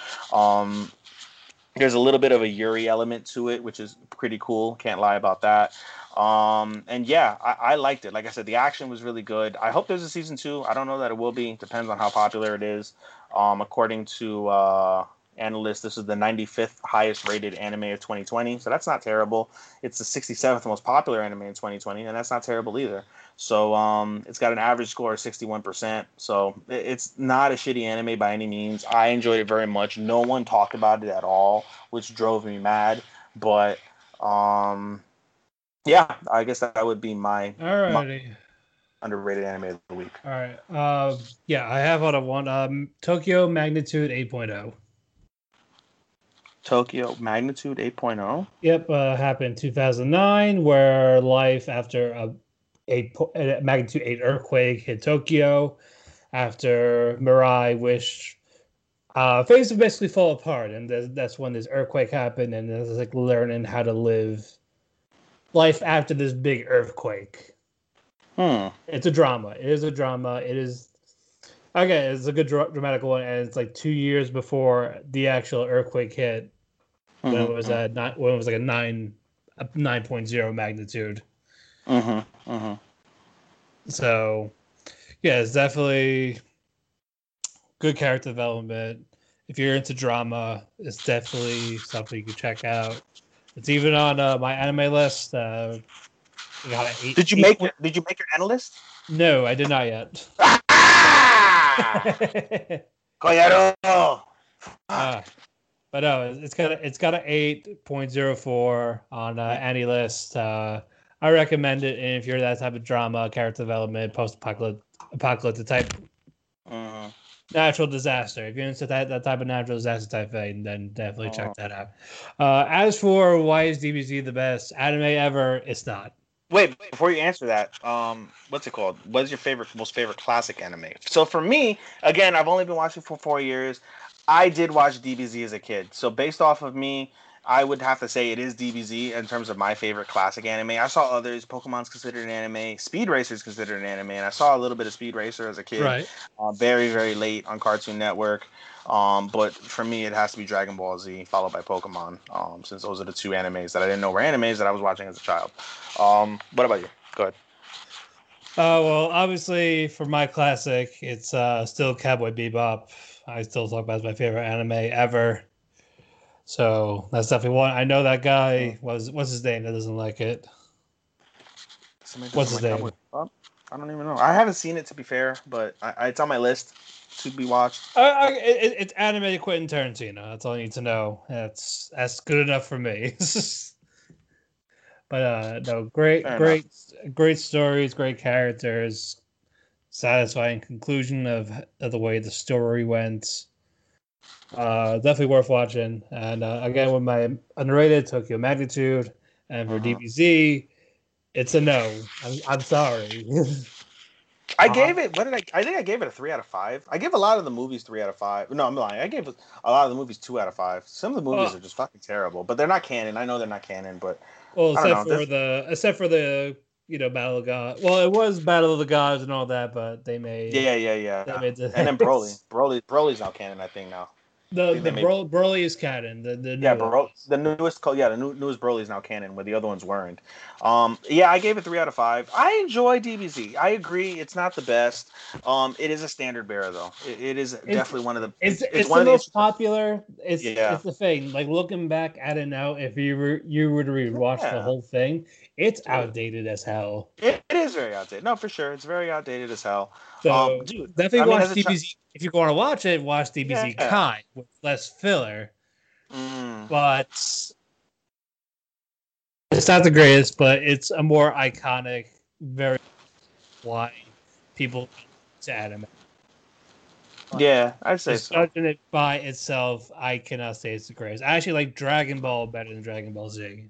There's a little bit of a Yuri element to it, which is pretty cool. Can't lie about that. And yeah, I liked it. Like I said, the action was really good. I hope there's a season 2. I don't know that it will be. Depends on how popular it is. According to analysts, this is the 95th highest rated anime of 2020. So that's not terrible. It's the 67th most popular anime in 2020, and that's not terrible either. So it's got an average score of 61%. So it's not a shitty anime by any means. I enjoyed it very much. No one talked about it at all, which drove me mad. But yeah, I guess that would be my underrated anime of the week. All right. Yeah, I have one. Tokyo Magnitude 8.0. Tokyo Magnitude 8.0? Yep, happened in 2009, where life after a Magnitude 8 earthquake hit Tokyo, after Mirai wished things would basically fall apart, and that's when this earthquake happened, and it's like learning how to live life after this big earthquake. It's a drama. It is a drama. It is okay. It's a good dramatic one, and it's like 2 years before the actual earthquake hit, when it was like a 9.0 magnitude. So, yeah, it's definitely good character development. If you're into drama, it's definitely something you can check out. It's even on my anime list. Did you make your analyst? No, I did not yet. But no, it's got an 8.04 on AniList. I recommend it, and if you're that type of drama, character development, post-apocalyptic type natural disaster, if you're into that type of natural disaster type thing, then definitely check that out. As for why is DBZ the best anime ever, it's not. Wait, before you answer that, what's it called? What is your most favorite classic anime? So for me, again, I've only been watching for 4 years. I did watch DBZ as a kid. So based off of me, I would have to say it is DBZ in terms of my favorite classic anime. I saw others. Pokemon's considered an anime. Speed Racer's considered an anime, and I saw a little bit of Speed Racer as a kid. Right. Very, very late on Cartoon Network. But for me, it has to be Dragon Ball Z, followed by Pokemon, since those are the two animes that I didn't know were animes that I was watching as a child. What about you? Go ahead. Well, obviously, for my classic, it's still Cowboy Bebop. I still talk about it as my favorite anime ever. So that's definitely one. I know that guy. What's his name that doesn't like it? What's his name? I don't even know. I haven't seen it, to be fair, but it's on my list to be watched. It's animated Quentin Tarantino. That's all you need to know. That's good enough for me. But no, great stories, great characters. satisfying conclusion of the way the story went. Definitely worth watching. And again, with my underrated Tokyo Magnitude, and for DBZ, it's a no. I'm sorry. I gave it. I think I gave it a 3 out of 5. I give a lot of the movies 3 out of 5. No, I'm lying. I gave a lot of the movies 2 out of 5. Some of the movies are just fucking terrible, but they're not canon. I know they're not canon, but except for the Battle of God. Well, it was Battle of the Gods and all that, but they made yeah. And then Broly's not canon, I think now. Broly is canon. The newest newest Broly is now canon, where the other ones weren't. I gave it 3 out of 5. I enjoy DBZ. I agree, it's not the best. It is a standard bearer though. It is definitely one of the. It's one the most popular. It's the thing. Like looking back at it now, if you were to rewatch the whole thing, it's outdated as hell. It is very outdated. No, for sure, it's very outdated as hell. So definitely watch DBZ. If you want to watch it, watch DBZ Kai with less filler. But it's not the greatest, but it's a more iconic, very why people to anime. Yeah, I'd say so. Judging it by itself, I cannot say it's the greatest. I actually like Dragon Ball better than Dragon Ball Z.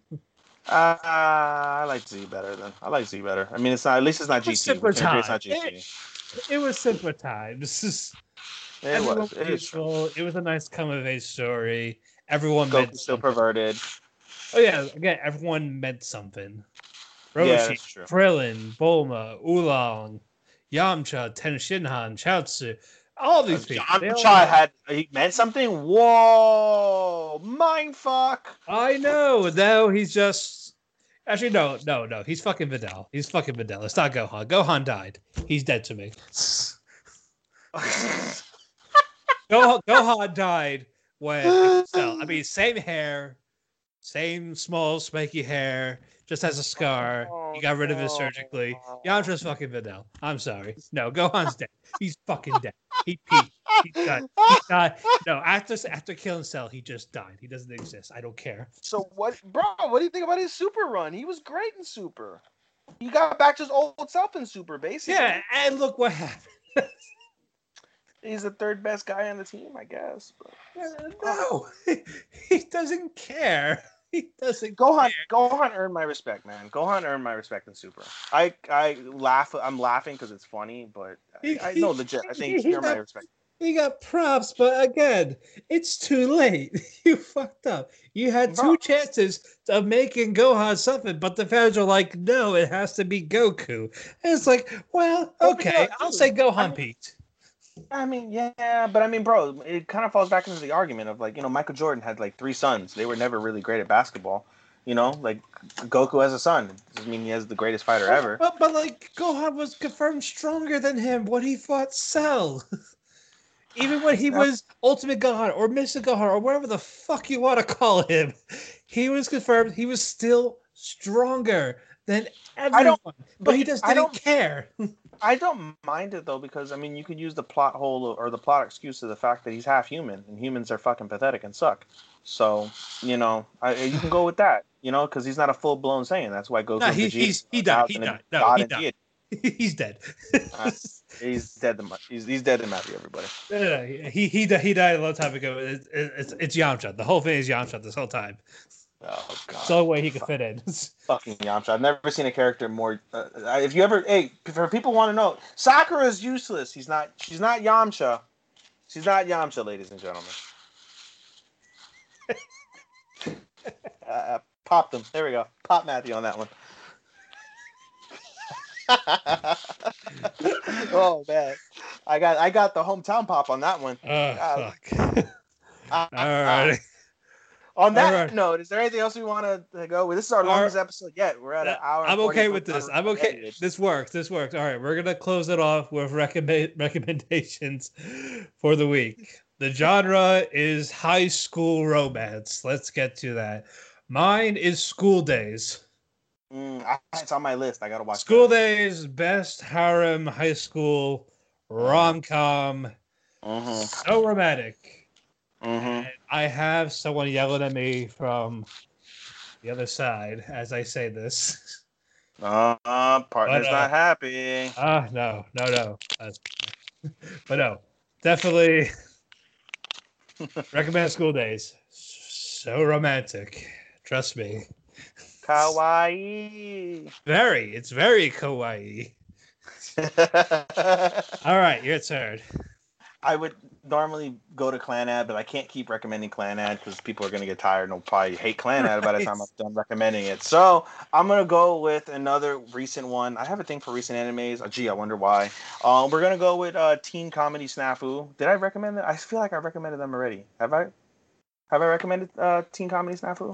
I like Z better. I mean, it's not. At least it's not GT. It's not GT. It was simpler times. It was a nice come-of-age story. Everyone Goku still perverted. Oh yeah, again, everyone meant something. Roshi, Krillin, Bulma, Oolong, Yamcha, Tenshinhan, Chaozu, all these people. Yamcha he meant something? Whoa! Mindfuck! I know. Now he's just... Actually, no. He's fucking Videl. It's not Gohan. Gohan died. He's dead to me. Gohan died when same hair, same small spiky hair, just has a scar. He got rid of it surgically. Yamcha's fucking Videl. I'm sorry. No, Gohan's dead. He's fucking dead. He peaked. He died. No, after killing Cell, he just died. He doesn't exist. I don't care. So what do you think about his Super run? He was great in Super. He got back to his old self in Super, basically. Yeah, and look what happened. He's the third best guy on the team, I guess. But... No, he doesn't care. He doesn't. Gohan earned my respect, man. Gohan earned my respect in Super. I laugh. I'm laughing because it's funny, but I know legit. I think he earned my respect. He got props, but again, it's too late. You fucked up. You had two chances of making Gohan something, but the fans are like, no, it has to be Goku. And it's like, well, okay, I'll say Gohan peaked. I mean, yeah, but I mean, bro, it kind of falls back into the argument of like, Michael Jordan had like 3 sons. They were never really great at basketball. Like Goku has a son. It doesn't mean he has the greatest fighter ever. But like Gohan was confirmed stronger than him when he fought Cell. Even when he was Ultimate Gohan or Mr. Gohan or whatever the fuck you want to call him, he was confirmed he was still stronger than everyone. But he just didn't care. I don't mind it though, because I mean, you could use the plot hole or the plot excuse of the fact that he's half human, and humans are fucking pathetic and suck. So you can go with that, because he's not a full blown Saiyan. That's why Goku. No, he died. No, he died. He's dead. He's dead. He's dead to Matthew, everybody. No. He died a long time ago. It's Yamcha. The whole thing is Yamcha this whole time. Oh god! It's the only way he could fit in. Fucking Yamcha. I've never seen a character more. If you ever, for people want to know, Sakura is useless. She's not Yamcha. She's not Yamcha, ladies and gentlemen. Pop them. There we go. Pop Matthew on that one. Oh man, I got the hometown pop on that one. Fuck. All right. On that note, is there anything else we want to go with? This is our longest episode yet. We're at an hour. I'm okay with this. I'm okay. This works. All right, we're gonna close it off with recommendations for the week. The genre is high school romance. Let's get to that. Mine is School Days. It's on my list. I gotta watch School Days, best harem high school rom-com. So romantic. And I have someone yelling at me from the other side as I say this. Partner's not happy. No. But no, definitely recommend School Days. So romantic. Trust me. Kawaii. It's very kawaii. All right, your turn. I would normally go to Clanad, but I can't keep recommending Clanad because people are going to get tired and will probably hate Clanad by the time I'm done recommending it. So I'm going to go with another recent one. I have a thing for recent animes. Gee, I wonder why. We're going to go with Teen Comedy Snafu. Did I recommend it? I feel like I recommended them already. Have I recommended Teen Comedy Snafu?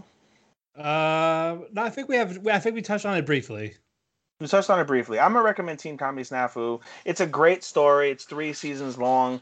No, I think we touched on it briefly. We touched on it briefly. I'm gonna recommend Teen Comedy Snafu. It's a great story. It's 3 seasons long.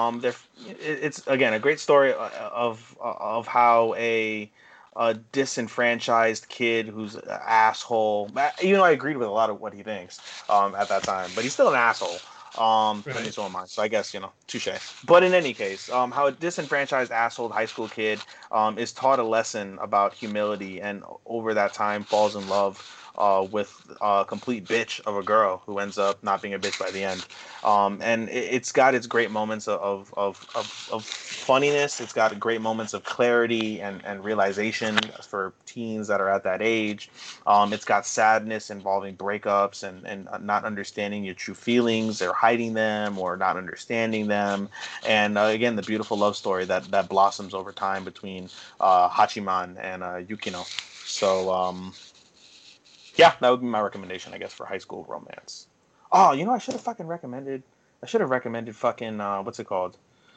It's again a great story of how a disenfranchised kid who's an asshole. Even though I agreed with a lot of what he thinks at that time, but he's still an asshole. Right. So am I. So I guess touche. But in any case, how a disenfranchised asshole high school kid is taught a lesson about humility, and over that time falls in love with a complete bitch of a girl who ends up not being a bitch by the end. And it's got its great moments of funniness. It's got great moments of clarity and realization for teens that are at that age. It's got sadness involving breakups and not understanding your true feelings, or hiding them, or not understanding them. And again, the beautiful love story that blossoms over time between Hachiman and Yukino. So yeah, that would be my recommendation, I guess, for high school romance. Oh, I should have recommended fucking what's it called?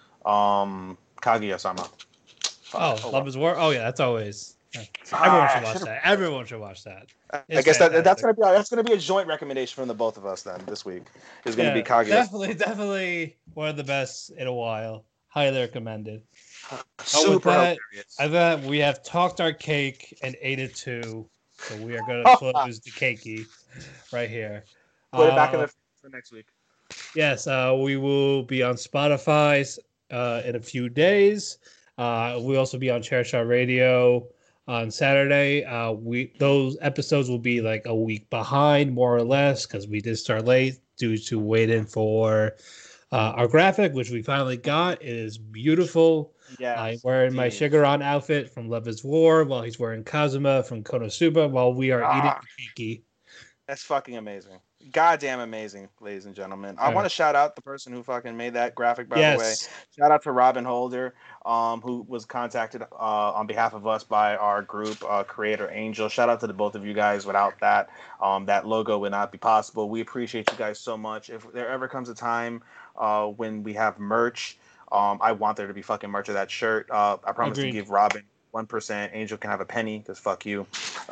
Kaguya-sama. Love is War. Oh yeah, that's always. Everyone should watch that. Everyone should watch that. I guess that's gonna be a joint recommendation from the both of us then this week. Is gonna be Kaguya. Definitely one of the best in a while. Highly recommended. Super hilarious. We have talked our cake and ate it too. So we are going to close the cakey right here. Put it back in for next week. Yes, we will be on Spotify in a few days. We'll also be on Chairshot Radio on Saturday. Those episodes will be like a week behind, more or less, because we did start late due to waiting for our graphic, which we finally got. It is beautiful. Yes, I'm wearing my Shigeron outfit from Love is War, while he's wearing Kazuma from Konosuba, while we are eating Kiki. That's fucking amazing. Goddamn amazing, ladies and gentlemen. I want to shout out the person who fucking made that graphic, by the way. Shout out to Robin Holder, who was contacted on behalf of us by our group, Creator Angel. Shout out to the both of you guys. Without that, that logo would not be possible. We appreciate you guys so much. If there ever comes a time when we have merch, I want there to be fucking merch of that shirt. I promise to give Robin 1%. Angel can have a penny, because fuck you.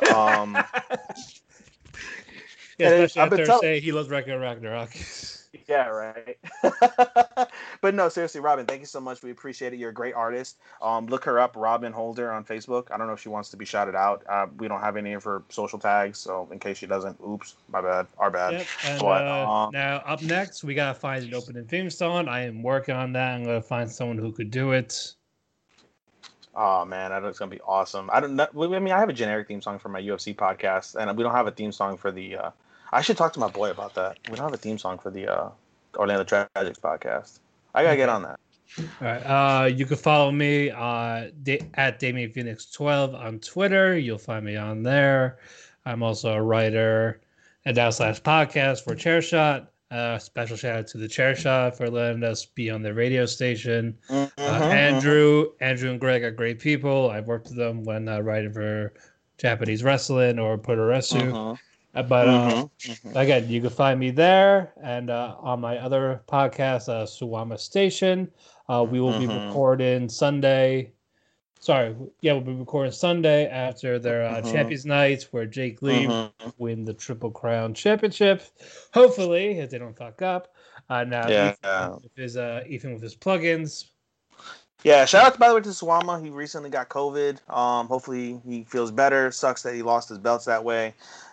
Especially after saying he loves Ragnarok. Yeah, right. But no, seriously, Robin, thank you so much. We appreciate it. You're a great artist. Look her up, Robin Holder, on Facebook. I don't know if she wants to be shouted out. We don't have any of her social tags, so in case she doesn't, oops, my bad, our bad. Yep. And now up next, we gotta find an opening theme song. I am working on that. I'm gonna find someone who could do it. Oh man, that's gonna be awesome. I have a generic theme song for my UFC podcast, and we don't have a theme song for the. I should talk to my boy about that. We don't have a theme song for the Orlando Tragics podcast. I gotta get on that. All right. You can follow me at Damien Phoenix 12 on Twitter. You'll find me on there. I'm also a writer and /podcast for Chairshot. Special shout out to the Chairshot for letting us be on the radio station. Andrew and Greg are great people. I've worked with them when writing for Japanese wrestling or Puroresu. But again, you can find me there and on my other podcast, Suwama Station. We will be recording Sunday. We'll be recording Sunday after their Champions Night, where Jake Lee win the Triple Crown Championship. Hopefully, if they don't fuck up. Ethan with his plugins. Yeah, shout out, by the way, to Suwama. He recently got COVID. Hopefully, he feels better. Sucks that he lost his belts that way.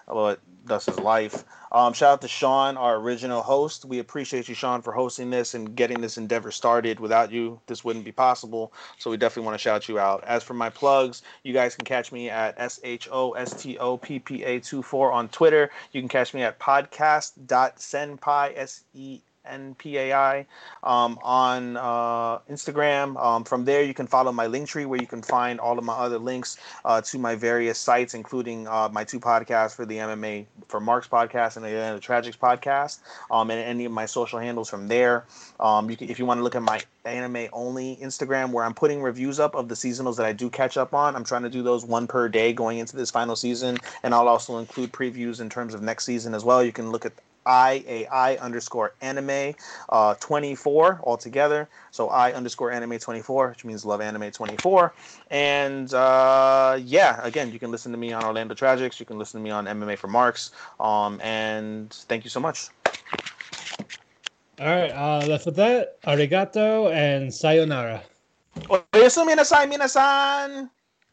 but thus is life. Shout out to Sean, our original host. We appreciate you, Sean, for hosting this and getting this endeavor started. Without you, this wouldn't be possible. So we definitely want to shout you out. As for my plugs, you guys can catch me at SHOSTOPPA24 on Twitter. You can catch me at podcast.senpai, SENPAI, on Instagram. From there, you can follow my Linktree, where you can find all of my other links to my various sites, including my 2 podcasts for the MMA for Mark's podcast and the Atlanta Tragics podcast, and any of my social handles from there. If you want to look at my anime only Instagram, where I'm putting reviews up of the seasonals that I do catch up on. I'm trying to do those 1 per day going into this final season, and I'll also include previews in terms of next season as well. You can look at IAI_anime 24 altogether. So I_anime 24, which means love anime 24. And again, you can listen to me on Orlando Tragics. You can listen to me on MMA for Marks. And thank you so much. All right, left with that, arigato and sayonara. Oyasu minasan.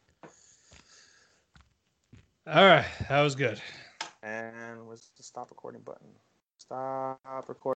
All right, that was good. And where's the stop recording button? Stop recording.